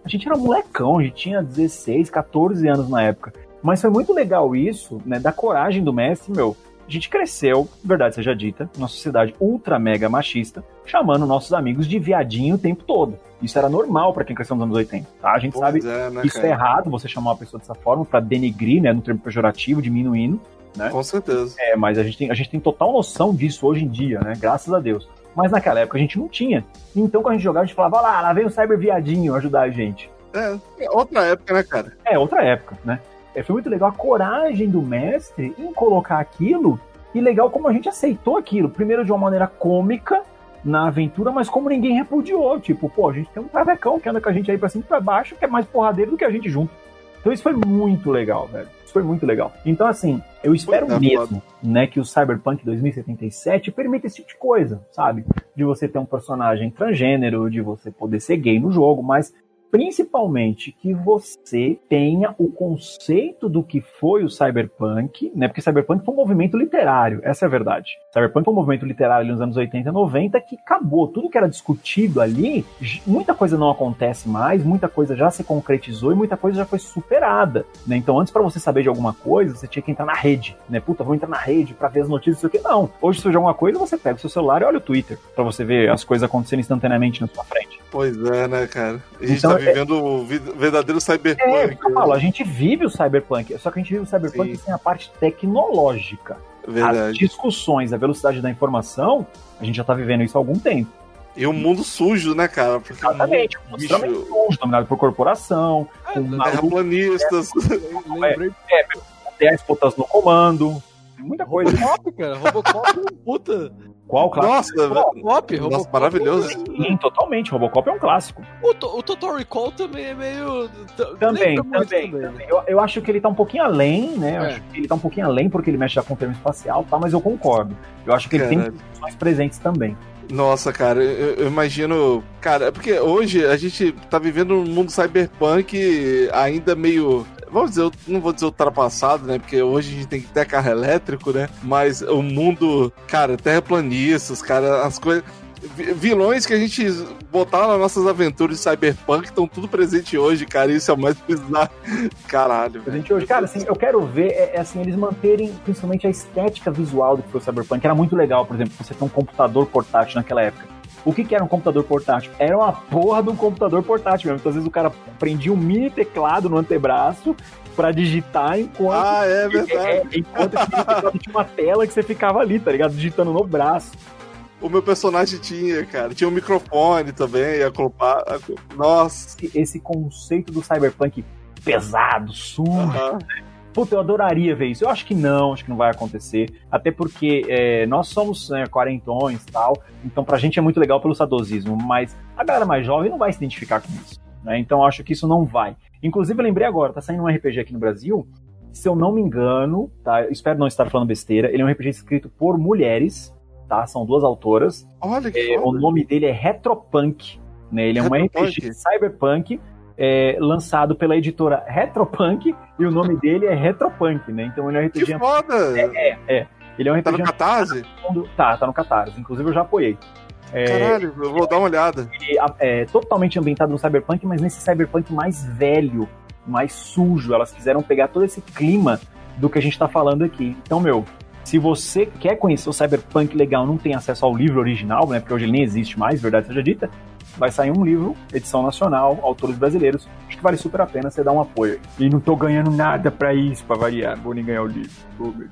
A gente era molecão, a gente tinha dezesseis, quatorze anos na época. Mas foi muito legal isso, né, da coragem do mestre, meu. A gente cresceu, verdade seja dita, numa sociedade ultra mega machista, chamando nossos amigos de viadinho o tempo todo. Isso era normal pra quem cresceu nos anos oitenta, tá? A gente Pois sabe é, né, que isso cara? é errado, você chamar uma pessoa dessa forma pra denegrir, né, no termo pejorativo, diminuindo, né? Com certeza. É, mas a gente, tem, a gente tem total noção disso hoje em dia, né? Graças a Deus. Mas naquela época a gente não tinha. Então quando a gente jogava, a gente falava, lá, lá vem o cyber viadinho ajudar a gente. É, é outra época, né, cara? É, outra época, né? É, foi muito legal a coragem do mestre em colocar aquilo, e legal como a gente aceitou aquilo. Primeiro de uma maneira cômica na aventura, mas como ninguém repudiou. Tipo, pô, a gente tem um travecão que anda com a gente aí pra cima e pra baixo, que é mais porradeiro do que a gente junto. Então isso foi muito legal, velho. Isso foi muito legal. Então, assim, eu espero Foi, mesmo, né, que o Cyberpunk dois mil e setenta e sete permita esse tipo de coisa, sabe? De você ter um personagem transgênero, de você poder ser gay no jogo, mas principalmente que você tenha o conceito do que foi o Cyberpunk, né? Porque Cyberpunk foi um movimento literário, essa é a verdade. Cyberpunk foi um movimento literário ali nos anos oitenta e noventa que acabou. Tudo que era discutido ali, muita coisa não acontece mais, muita coisa já se concretizou e muita coisa já foi superada, né? Então antes, pra você saber de alguma coisa, você tinha que entrar na rede, né? Puta, vou entrar na rede pra ver as notícias, isso aqui. Não. Hoje, se surge alguma coisa, você pega o seu celular e olha o Twitter pra você ver as coisas acontecendo instantaneamente na sua frente. Pois é, né, cara? A gente Então, tá vivendo o vi- verdadeiro cyberpunk. É, eu falo, né? a gente vive o Cyberpunk, só que a gente vive o Cyberpunk Sim. sem a parte tecnológica. As Verdade. discussões, a velocidade da informação, a gente já tá vivendo isso há algum tempo. E o mundo sujo, né, cara? Porque Exatamente, o um mundo, extremamente bicho, sujo, dominado por corporação, com maluco, terraplanistas. Lembrei até as putas no comando, muita coisa. Robocop, cara. Robocop é um puta. Qual clássico? Nossa, velho. Robocop, Nossa, Robocop. maravilhoso. Sim, totalmente, Robocop é um clássico. O, to- o Total Recall também é meio. t- Também, lembra muito também. também. Eu, eu acho que ele tá um pouquinho além, né? Eu É. acho que ele tá um pouquinho além porque ele mexe já com o termo espacial, tá? Mas eu concordo. Eu acho que ele Caralho. tem funções presentes também. Nossa, cara, eu, eu imagino. Cara, é porque hoje a gente tá vivendo um mundo cyberpunk ainda meio. Vamos dizer, eu não vou dizer ultrapassado, né? Porque hoje a gente tem que ter carro elétrico, né? Mas o mundo, cara, terraplanistas, cara, as coisas. vi- Vilões que a gente botava nas nossas aventuras de cyberpunk estão tudo presente hoje, cara. Isso é o mais bizarro. Caralho. A gente hoje, cara, assim, eu quero ver é, é, assim, eles manterem principalmente a estética visual do que foi o Cyberpunk. Era muito legal, por exemplo, você ter um computador portátil naquela época. O que, que era um computador portátil? Era uma porra de um computador portátil mesmo. Então, às vezes o cara prendia um mini teclado no antebraço pra digitar enquanto, Ah, é é, verdade. enquanto aquele teclado tinha uma tela que você ficava ali, tá ligado? Digitando no braço. O meu personagem tinha, cara. Tinha um microfone também. A culpar. Nossa. Esse, esse conceito do Cyberpunk pesado, sujo. Aham. Puta, eu adoraria ver isso. Eu acho que não, acho que não vai acontecer. Até porque é, nós somos né, quarentões e tal, então pra gente é muito legal pelo saudosismo, mas a galera mais jovem não vai se identificar com isso. Né? Então eu acho que isso não vai. Inclusive, eu lembrei agora, tá saindo um R P G aqui no Brasil, se eu não me engano, tá? Eu espero não estar falando besteira, ele é um R P G escrito por mulheres, tá? São duas autoras. Olha que É, o foda. nome dele é Retropunk, né? Ele é um R P G Retropunk. cyberpunk é, lançado pela editora Retropunk e o nome dele é Retropunk, né? Então ele é um R P G... Que foda. Ele é um Tá R P G... no Catarse? mundo- Tá, tá no Catarse. Inclusive eu já apoiei. É, Caralho, eu vou dar uma olhada. ele é totalmente ambientado no cyberpunk, mas nesse cyberpunk mais velho, mais sujo. Elas quiseram pegar todo esse clima do que a gente tá falando aqui. Então, meu, se você quer conhecer o cyberpunk legal, não tem acesso ao livro original, né? Porque hoje ele nem existe mais, verdade seja dita. Vai sair um livro, edição nacional, autores brasileiros. Acho que vale super a pena você dar um apoio. E não tô ganhando nada pra isso, pra variar. Vou nem ganhar o livro. Vou ver.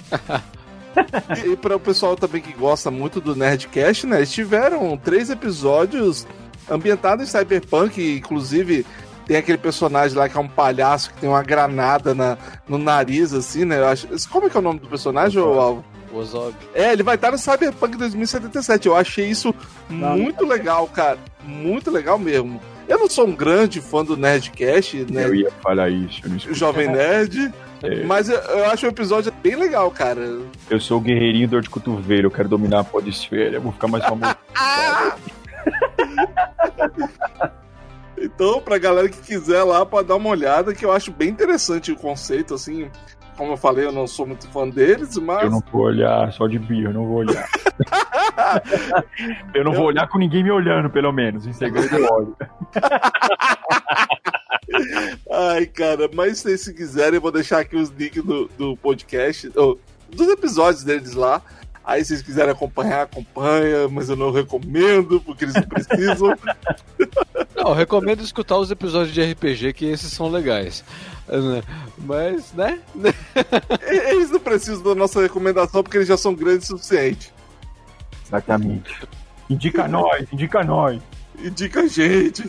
E, e para o pessoal também que gosta muito do Nerdcast, né? Eles tiveram três episódios ambientados em Cyberpunk, inclusive tem aquele personagem lá que é um palhaço que tem uma granada na, no nariz, assim, né? Eu acho, como é que é o nome do personagem, ô Alvo? Ozob. É, ele vai estar no Cyberpunk dois mil e setenta e sete. Eu achei isso muito legal, cara. Muito legal mesmo. Eu não sou um grande fã do Nerdcast, né? Eu ia falar isso. Eu, não escutei. Jovem Nerd. É. Mas eu, eu acho o episódio bem legal, cara. Eu sou o guerreirinho dor de cotovelo, eu quero dominar a podesfera, eu vou ficar mais famoso. Então, pra galera que quiser lá, pode dar uma olhada, que eu acho bem interessante o conceito, assim. Como eu falei, eu não sou muito fã deles, mas... Eu não vou olhar, só de birra, eu não vou olhar. Eu não vou olhar com ninguém me olhando, pelo menos. Em segredo eu olho. Ai, cara, mas se vocês quiserem, eu vou deixar aqui os links do, do podcast, ou, dos episódios deles lá. Aí, se vocês quiserem acompanhar, acompanha, mas eu não recomendo, porque eles não precisam. Não, eu recomendo escutar os episódios de R P G, que esses são legais. Mas, né? Eles não precisam da nossa recomendação, porque eles já são grandes o suficiente. Exatamente. Indica nós, indica nós. Indica a gente.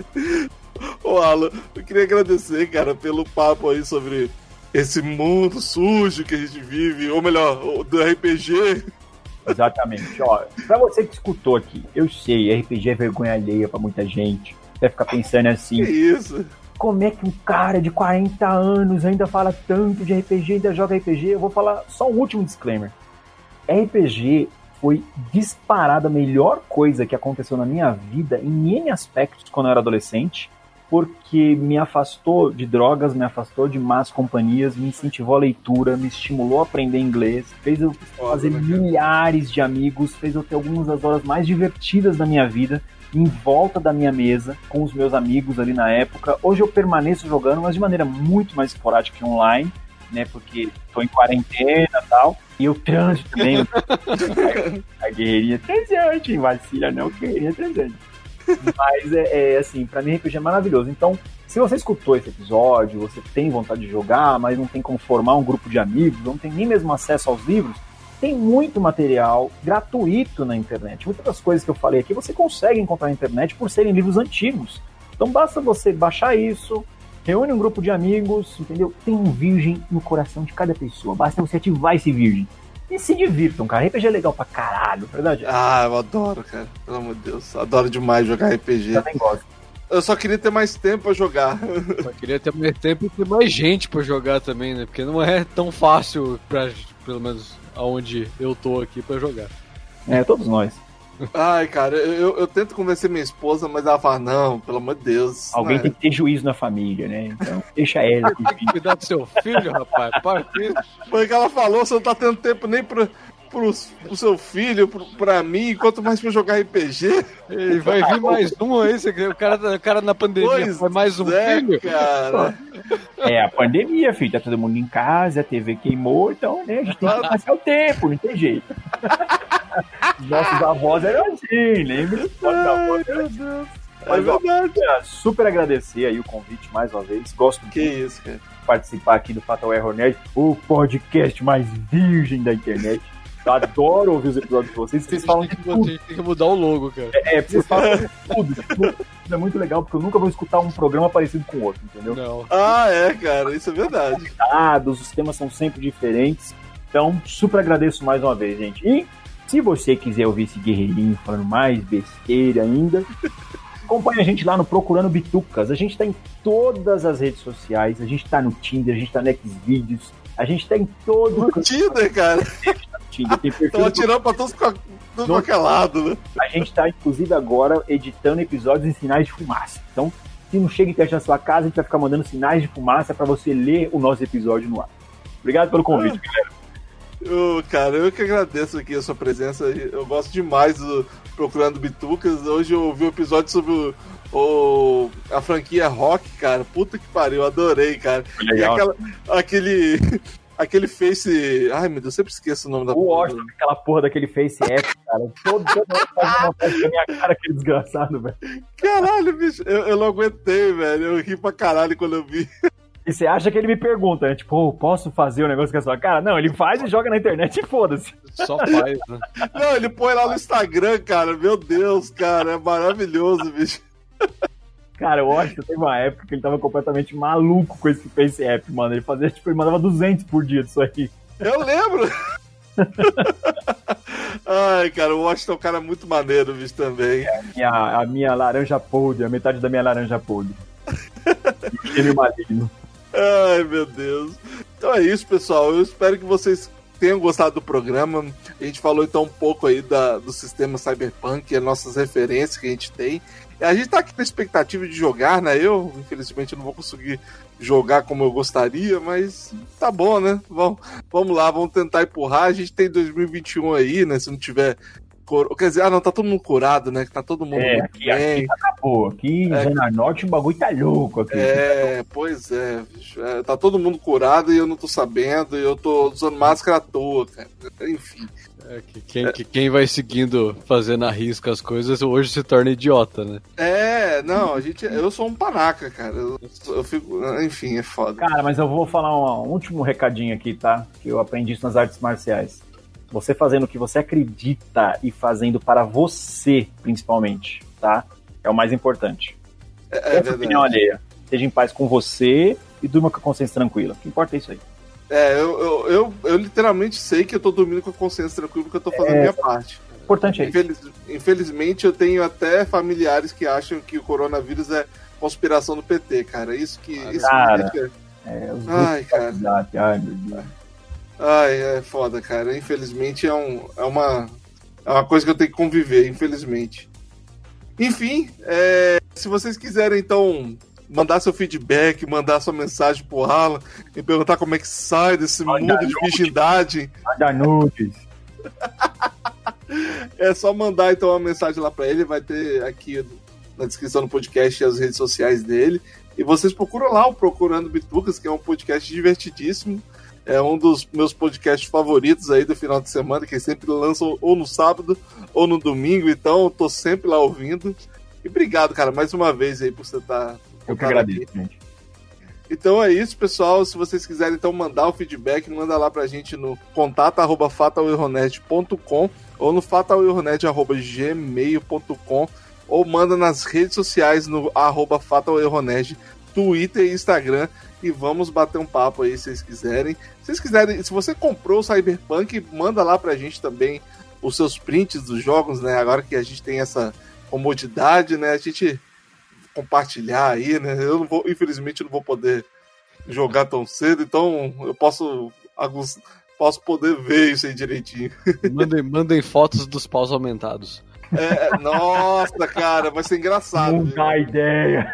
Ô, Alan, eu queria agradecer, cara, pelo papo aí sobre esse mundo sujo que a gente vive, ou melhor, do R P G. Exatamente. Ó, pra você que escutou aqui, eu sei, R P G é vergonha alheia pra muita gente. Vai ficar pensando assim... Que isso? Como é que um cara de quarenta anos ainda fala tanto de R P G, ainda joga R P G? Eu vou falar só um último disclaimer. R P G foi disparada a melhor coisa que aconteceu na minha vida em N aspectos quando eu era adolescente, porque me afastou de drogas, me afastou de más companhias, me incentivou a leitura, me estimulou a aprender inglês, fez eu fazer milhares de amigos, fez eu ter algumas das horas mais divertidas da minha vida em volta da minha mesa, com os meus amigos ali na época. Hoje eu permaneço jogando, mas de maneira muito mais esporádica que online, né, porque tô em quarentena e tal, e eu transo também. A guerreirinha transante, vacila não, guerreirinha transante. Mas é, é assim, pra mim R P G é maravilhoso. Então, se você escutou esse episódio, você tem vontade de jogar, mas não tem como formar um grupo de amigos, não tem nem mesmo acesso aos livros, tem muito material gratuito na internet. Muitas das coisas que eu falei aqui você consegue encontrar na internet por serem livros antigos. Então basta você baixar isso, reúne um grupo de amigos, entendeu? Tem um virgem no coração de cada pessoa. Basta você ativar esse virgem. E se divirtam, cara. R P G é legal pra caralho, verdade? Ah, eu adoro, cara. Pelo amor de Deus. Adoro demais jogar R P G. Eu também gosto. Eu só queria ter mais tempo pra jogar. Eu queria ter mais tempo e ter mais gente pra jogar também, né? Porque não é tão fácil, pra, pelo menos aonde eu tô aqui, pra jogar. É, todos nós. Ai, cara, eu, eu tento convencer minha esposa, mas ela fala, não, pelo amor de Deus. Alguém é. tem que ter juízo na família, né? Então, deixa ela Tem que cuidar do seu filho, rapaz. Para com isso. Foi o que ela falou, você não tá tendo tempo nem pro, pro, pro seu filho, pro, pra mim, quanto mais pra jogar R P G. E vai vir mais um aí, você, o, cara, o cara na pandemia Pois foi mais um é, filho. cara. É a pandemia, filho. Tá todo mundo em casa, a T V queimou, então, né? A gente tem que passar o tempo, não tem jeito. Os nossos avós eram assim, lembra? Os nossos avós eram assim. É verdade. Ó, super agradecer aí o convite mais uma vez. Gosto Que muito isso, cara. de participar aqui do Fatal Error Nerd, o podcast mais virgem da internet. Eu adoro ouvir os episódios de vocês. Vocês falam de tudo. Tem que mudar o logo, cara. É, vocês falam de tudo. Tipo, é muito legal, porque eu nunca vou escutar um programa parecido com o outro, entendeu? Não. Ah, é, cara, isso é verdade. Dados, os temas são sempre diferentes. Então, super agradeço mais uma vez, gente. E se você quiser ouvir esse guerreirinho falando mais besteira ainda, acompanha a gente lá no Procurando Bitucas. A gente tá em todas as redes sociais. A gente tá no Tinder, a gente tá no Xvideos. A gente tá em todo No Tinder, cara. Tinder. Tem perfil Tô do- atirando pra todos tudo Não. qualquer lado, né? A gente tá, inclusive, agora editando episódios em sinais de fumaça. Então, se não chega internet na sua casa, a gente vai ficar mandando sinais de fumaça pra você ler o nosso episódio no ar. Obrigado pelo convite, galera. Eu, cara, eu que agradeço aqui a sua presença. Eu gosto demais do Procurando Bitucas. Hoje eu ouvi um episódio sobre o, o- a franquia Rock, cara. Puta que pariu, eu adorei, cara. Foi legal. E aquela, aquele, aquele face... Ai, meu Deus, eu sempre esqueço o nome da O porra. Washington, aquela porra daquele face app, cara. Todo mundo faz vontade com a minha cara, aquele desgraçado, velho. Caralho, bicho, eu, eu não aguentei, velho. Eu ri pra caralho quando eu vi. E você acha que ele me pergunta, né? Tipo, oh, posso fazer o um negócio com a sua cara? Não, ele faz e joga na internet e foda-se. Só faz, né? Não, ele põe lá no Instagram, cara. Meu Deus, cara, é maravilhoso, bicho. Cara, o Washington teve uma época que ele tava completamente maluco com esse face app, mano. Ele fazia, tipo, ele mandava duzentos por dia disso aí. Eu lembro. Ai, cara, o Washington é um cara muito maneiro, bicho, também. A minha, a minha laranja podre, a metade da minha laranja podre. Gêmeo maligno. Ai, meu Deus. Então é isso, pessoal. Eu espero que vocês tenham gostado do programa. A gente falou então um pouco aí da, do sistema Cyberpunk, as nossas referências que a gente tem. E a gente tá aqui na expectativa de jogar, né? Eu, infelizmente, não vou conseguir jogar como eu gostaria, mas tá bom, né? Vamos, vamos lá, vamos tentar empurrar. A gente tem dois mil e vinte e um aí, né? Se não tiver Cor... Quer dizer, ah, não, tá todo mundo curado, né? Que tá todo mundo É, muito aqui, bem. aqui acabou. Aqui em É. Zona Norte o bagulho tá louco aqui. É, pois é, bicho. É, tá todo mundo curado e eu não tô sabendo, e eu tô usando máscara à toa, cara. Enfim. É, que quem, que quem vai seguindo, fazendo a risca as coisas, hoje se torna idiota, né? É, não, a gente. Eu sou um panaca, cara. Eu, eu fico. Enfim, é foda. Cara, mas eu vou falar um último recadinho aqui, tá? Que eu aprendi isso nas artes marciais. Você fazendo o que você acredita e fazendo para você, principalmente, tá? É o mais importante. É, é Essa opinião alheia. Esteja em paz com você e durma com a consciência tranquila. O que importa é isso aí. É, eu, eu, eu, eu literalmente sei que eu tô dormindo com a consciência tranquila porque eu tô fazendo a É, minha parte. O importante é isso. Infeliz, infelizmente, eu tenho até familiares que acham que o coronavírus é conspiração do P T, cara. Isso que. Isso Cara, me deixa... É, os Ai, cara. WhatsApp, ai, meu Deus. Ai, é foda, cara. Infelizmente é, um, é, uma, é uma coisa que eu tenho que conviver, infelizmente. Enfim, é, se vocês quiserem, então, mandar seu feedback, mandar sua mensagem pro Alan e perguntar como é que sai desse Manda mundo de nude. virgindade, Manda nudes. é só mandar então uma mensagem lá pra ele. Vai ter aqui na descrição do podcast as redes sociais dele. E vocês procuram lá o Procurando Bitucas, que é um podcast divertidíssimo. É um dos meus podcasts favoritos aí do final de semana, que sempre lançam ou no sábado ou no domingo. Então eu tô sempre lá ouvindo. E obrigado, cara, mais uma vez aí por você estar... Eu que agradeço, gente. Então é isso, pessoal. Se vocês quiserem então mandar o feedback, manda lá pra gente no contato arroba fatal erro nerd ponto com ou no fatal erro nerd arroba gmail ponto com ou manda nas redes sociais no arroba fatal erro nerd, Twitter e Instagram, e vamos bater um papo aí se vocês quiserem. Se vocês quiserem, se você comprou o Cyberpunk, manda lá pra gente também os seus prints dos jogos, né? Agora que a gente tem essa comodidade, né? A gente compartilhar aí, né? Eu não vou, infelizmente, não vou poder jogar tão cedo, então eu posso, alguns, posso poder ver isso aí direitinho. Mandem, mandem fotos dos paus aumentados. É, nossa, cara, vai ser engraçado. Não viu? dá ideia.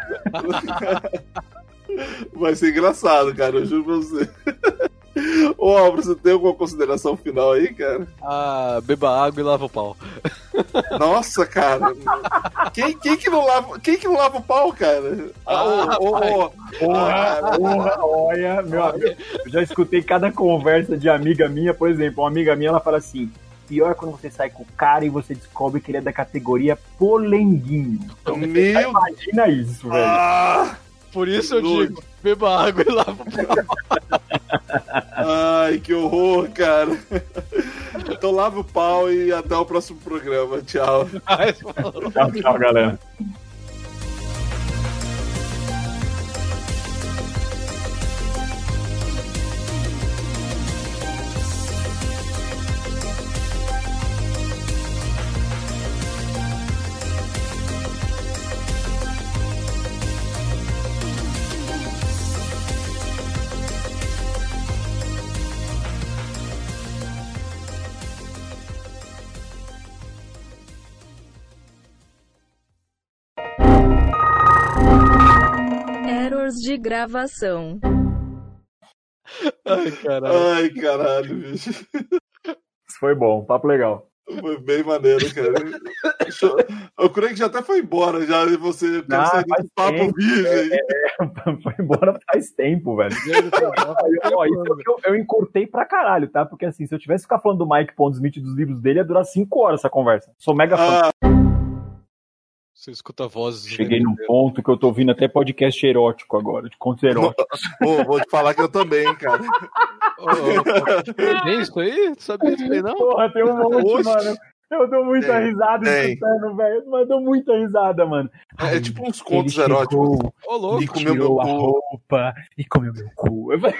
Vai ser engraçado, cara, eu juro pra você. Ô, Álvaro, você tem alguma consideração final aí, cara? Ah, beba água e lava o pau. Nossa, cara. Quem, quem, que, não lava, quem que não lava o pau, cara? Ah, ô, ô, ô. Porra, porra, olha, meu amigo, eu já escutei cada conversa de amiga minha, por exemplo, uma amiga minha, ela fala assim, pior quando você sai com o cara e você descobre que ele é da categoria polenguinho. Então, você Meu... imagina isso, velho. Ah, Por isso eu digo, beba água e lava o pau. ai, que horror, cara. Então lava o pau e até o próximo programa. Tchau. Tchau, tchau, galera. Erros de gravação. Ai, caralho. Ai, caralho, bicho. Isso foi bom, papo legal. Foi bem maneiro, cara. Eu creio que já até foi embora, já, e você Ah, sair faz desse papo tempo. virgem. Foi embora faz tempo, velho. Ó, isso eu, eu encurtei pra caralho, tá? Porque assim, se eu tivesse que ficar falando do Mike Pondsmith dos livros dele, ia durar cinco horas essa conversa. Sou mega fã. Ah, Você escuta vozes. Cheguei num ponto que eu tô ouvindo até podcast erótico agora, de contos eróticos. pô, vou te falar que eu também, cara. Ô, ô, tem isso aí? Não sabia disso aí, não? Porra, tem um monte, Oxe. mano. Eu dou muita Tem, risada tem. escutando, velho. Mas eu dou muita risada, mano. É tipo uns contos Ele chegou, eróticos. Ô, louco. E comeu meu tirou a cu. roupa e comeu meu cu. Eu falei-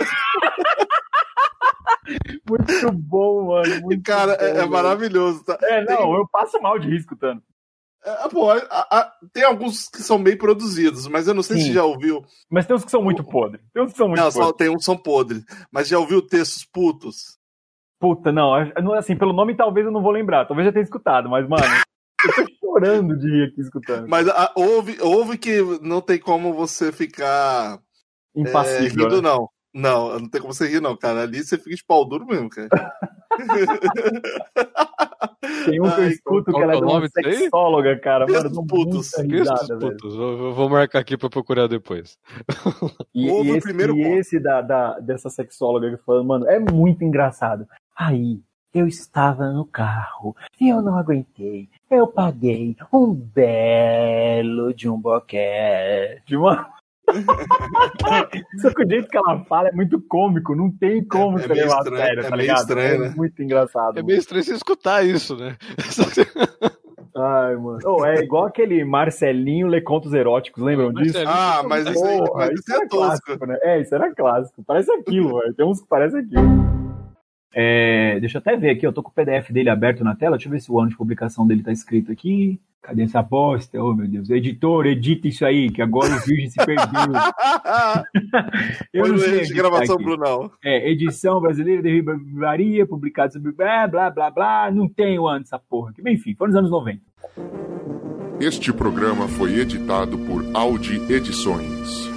Muito bom, mano. Muito Cara, bom, é, é velho. maravilhoso, tá? É, não, Tem- eu passo mal de rir escutando. É, pô, a- a- tem alguns que são bem produzidos, mas eu não sei Sim. se já ouviu. Mas tem uns que são muito podres. Tem uns que são muito Não, podres. só tem uns que são podres. Mas já ouviu textos putos? Puta, não, não, assim, pelo nome talvez eu não vou lembrar. Talvez já tenha escutado, mas, mano, eu tô chorando de rir aqui escutando. Mas a, ouve, ouve que não tem como você ficar é, Impassível. rindo, né? não. Não, não tem como você rir, não, cara. Ali você fica de pau duro mesmo, cara. Tem um que eu Ai, escuto qual que ela é que é o de uma nome disso aí? sexóloga, cara. Mano, eu dou Putos. muita Isso, risada, velho. putos. Vou, vou marcar aqui pra procurar depois. E, Ouve e o esse, primeiro e ponto. esse da, da- dessa sexóloga que falando, mano, é muito engraçado. Aí, eu estava no carro e eu não aguentei. Eu paguei um belo de um boquete. Mano. Só que o jeito que ela fala é muito cômico. Não tem como É- é você meio levar a estranho, sério, é tá meio ligado? estranho, é né? muito engraçado. É meio estranho você escutar isso, né? Ai, mano. Oh, é igual aquele Marcelinho lê contos eróticos, lembram disso? Marcelinho. Ah, mas isso aí, Porra, mas isso isso é era tosco. clássico, né? É, isso era clássico. Parece aquilo, velho. Tem uns que parecem aquilo. É, deixa eu até ver aqui, eu tô com o P D F dele aberto na tela. Deixa eu ver se o ano de publicação dele tá escrito aqui. Cadê essa bosta? Oh, meu Deus. Editor, edita isso aí, que agora o Virgem se perdeu. Eu Põe não no sei erro de editar gravação, aqui. Brunão. É, edição brasileira de Ribaria, publicado sobre blá, blá, blá, blá. Não tem o ano dessa porra aqui. Bem, enfim, foi nos anos noventa. Este programa foi editado por Audi Edições.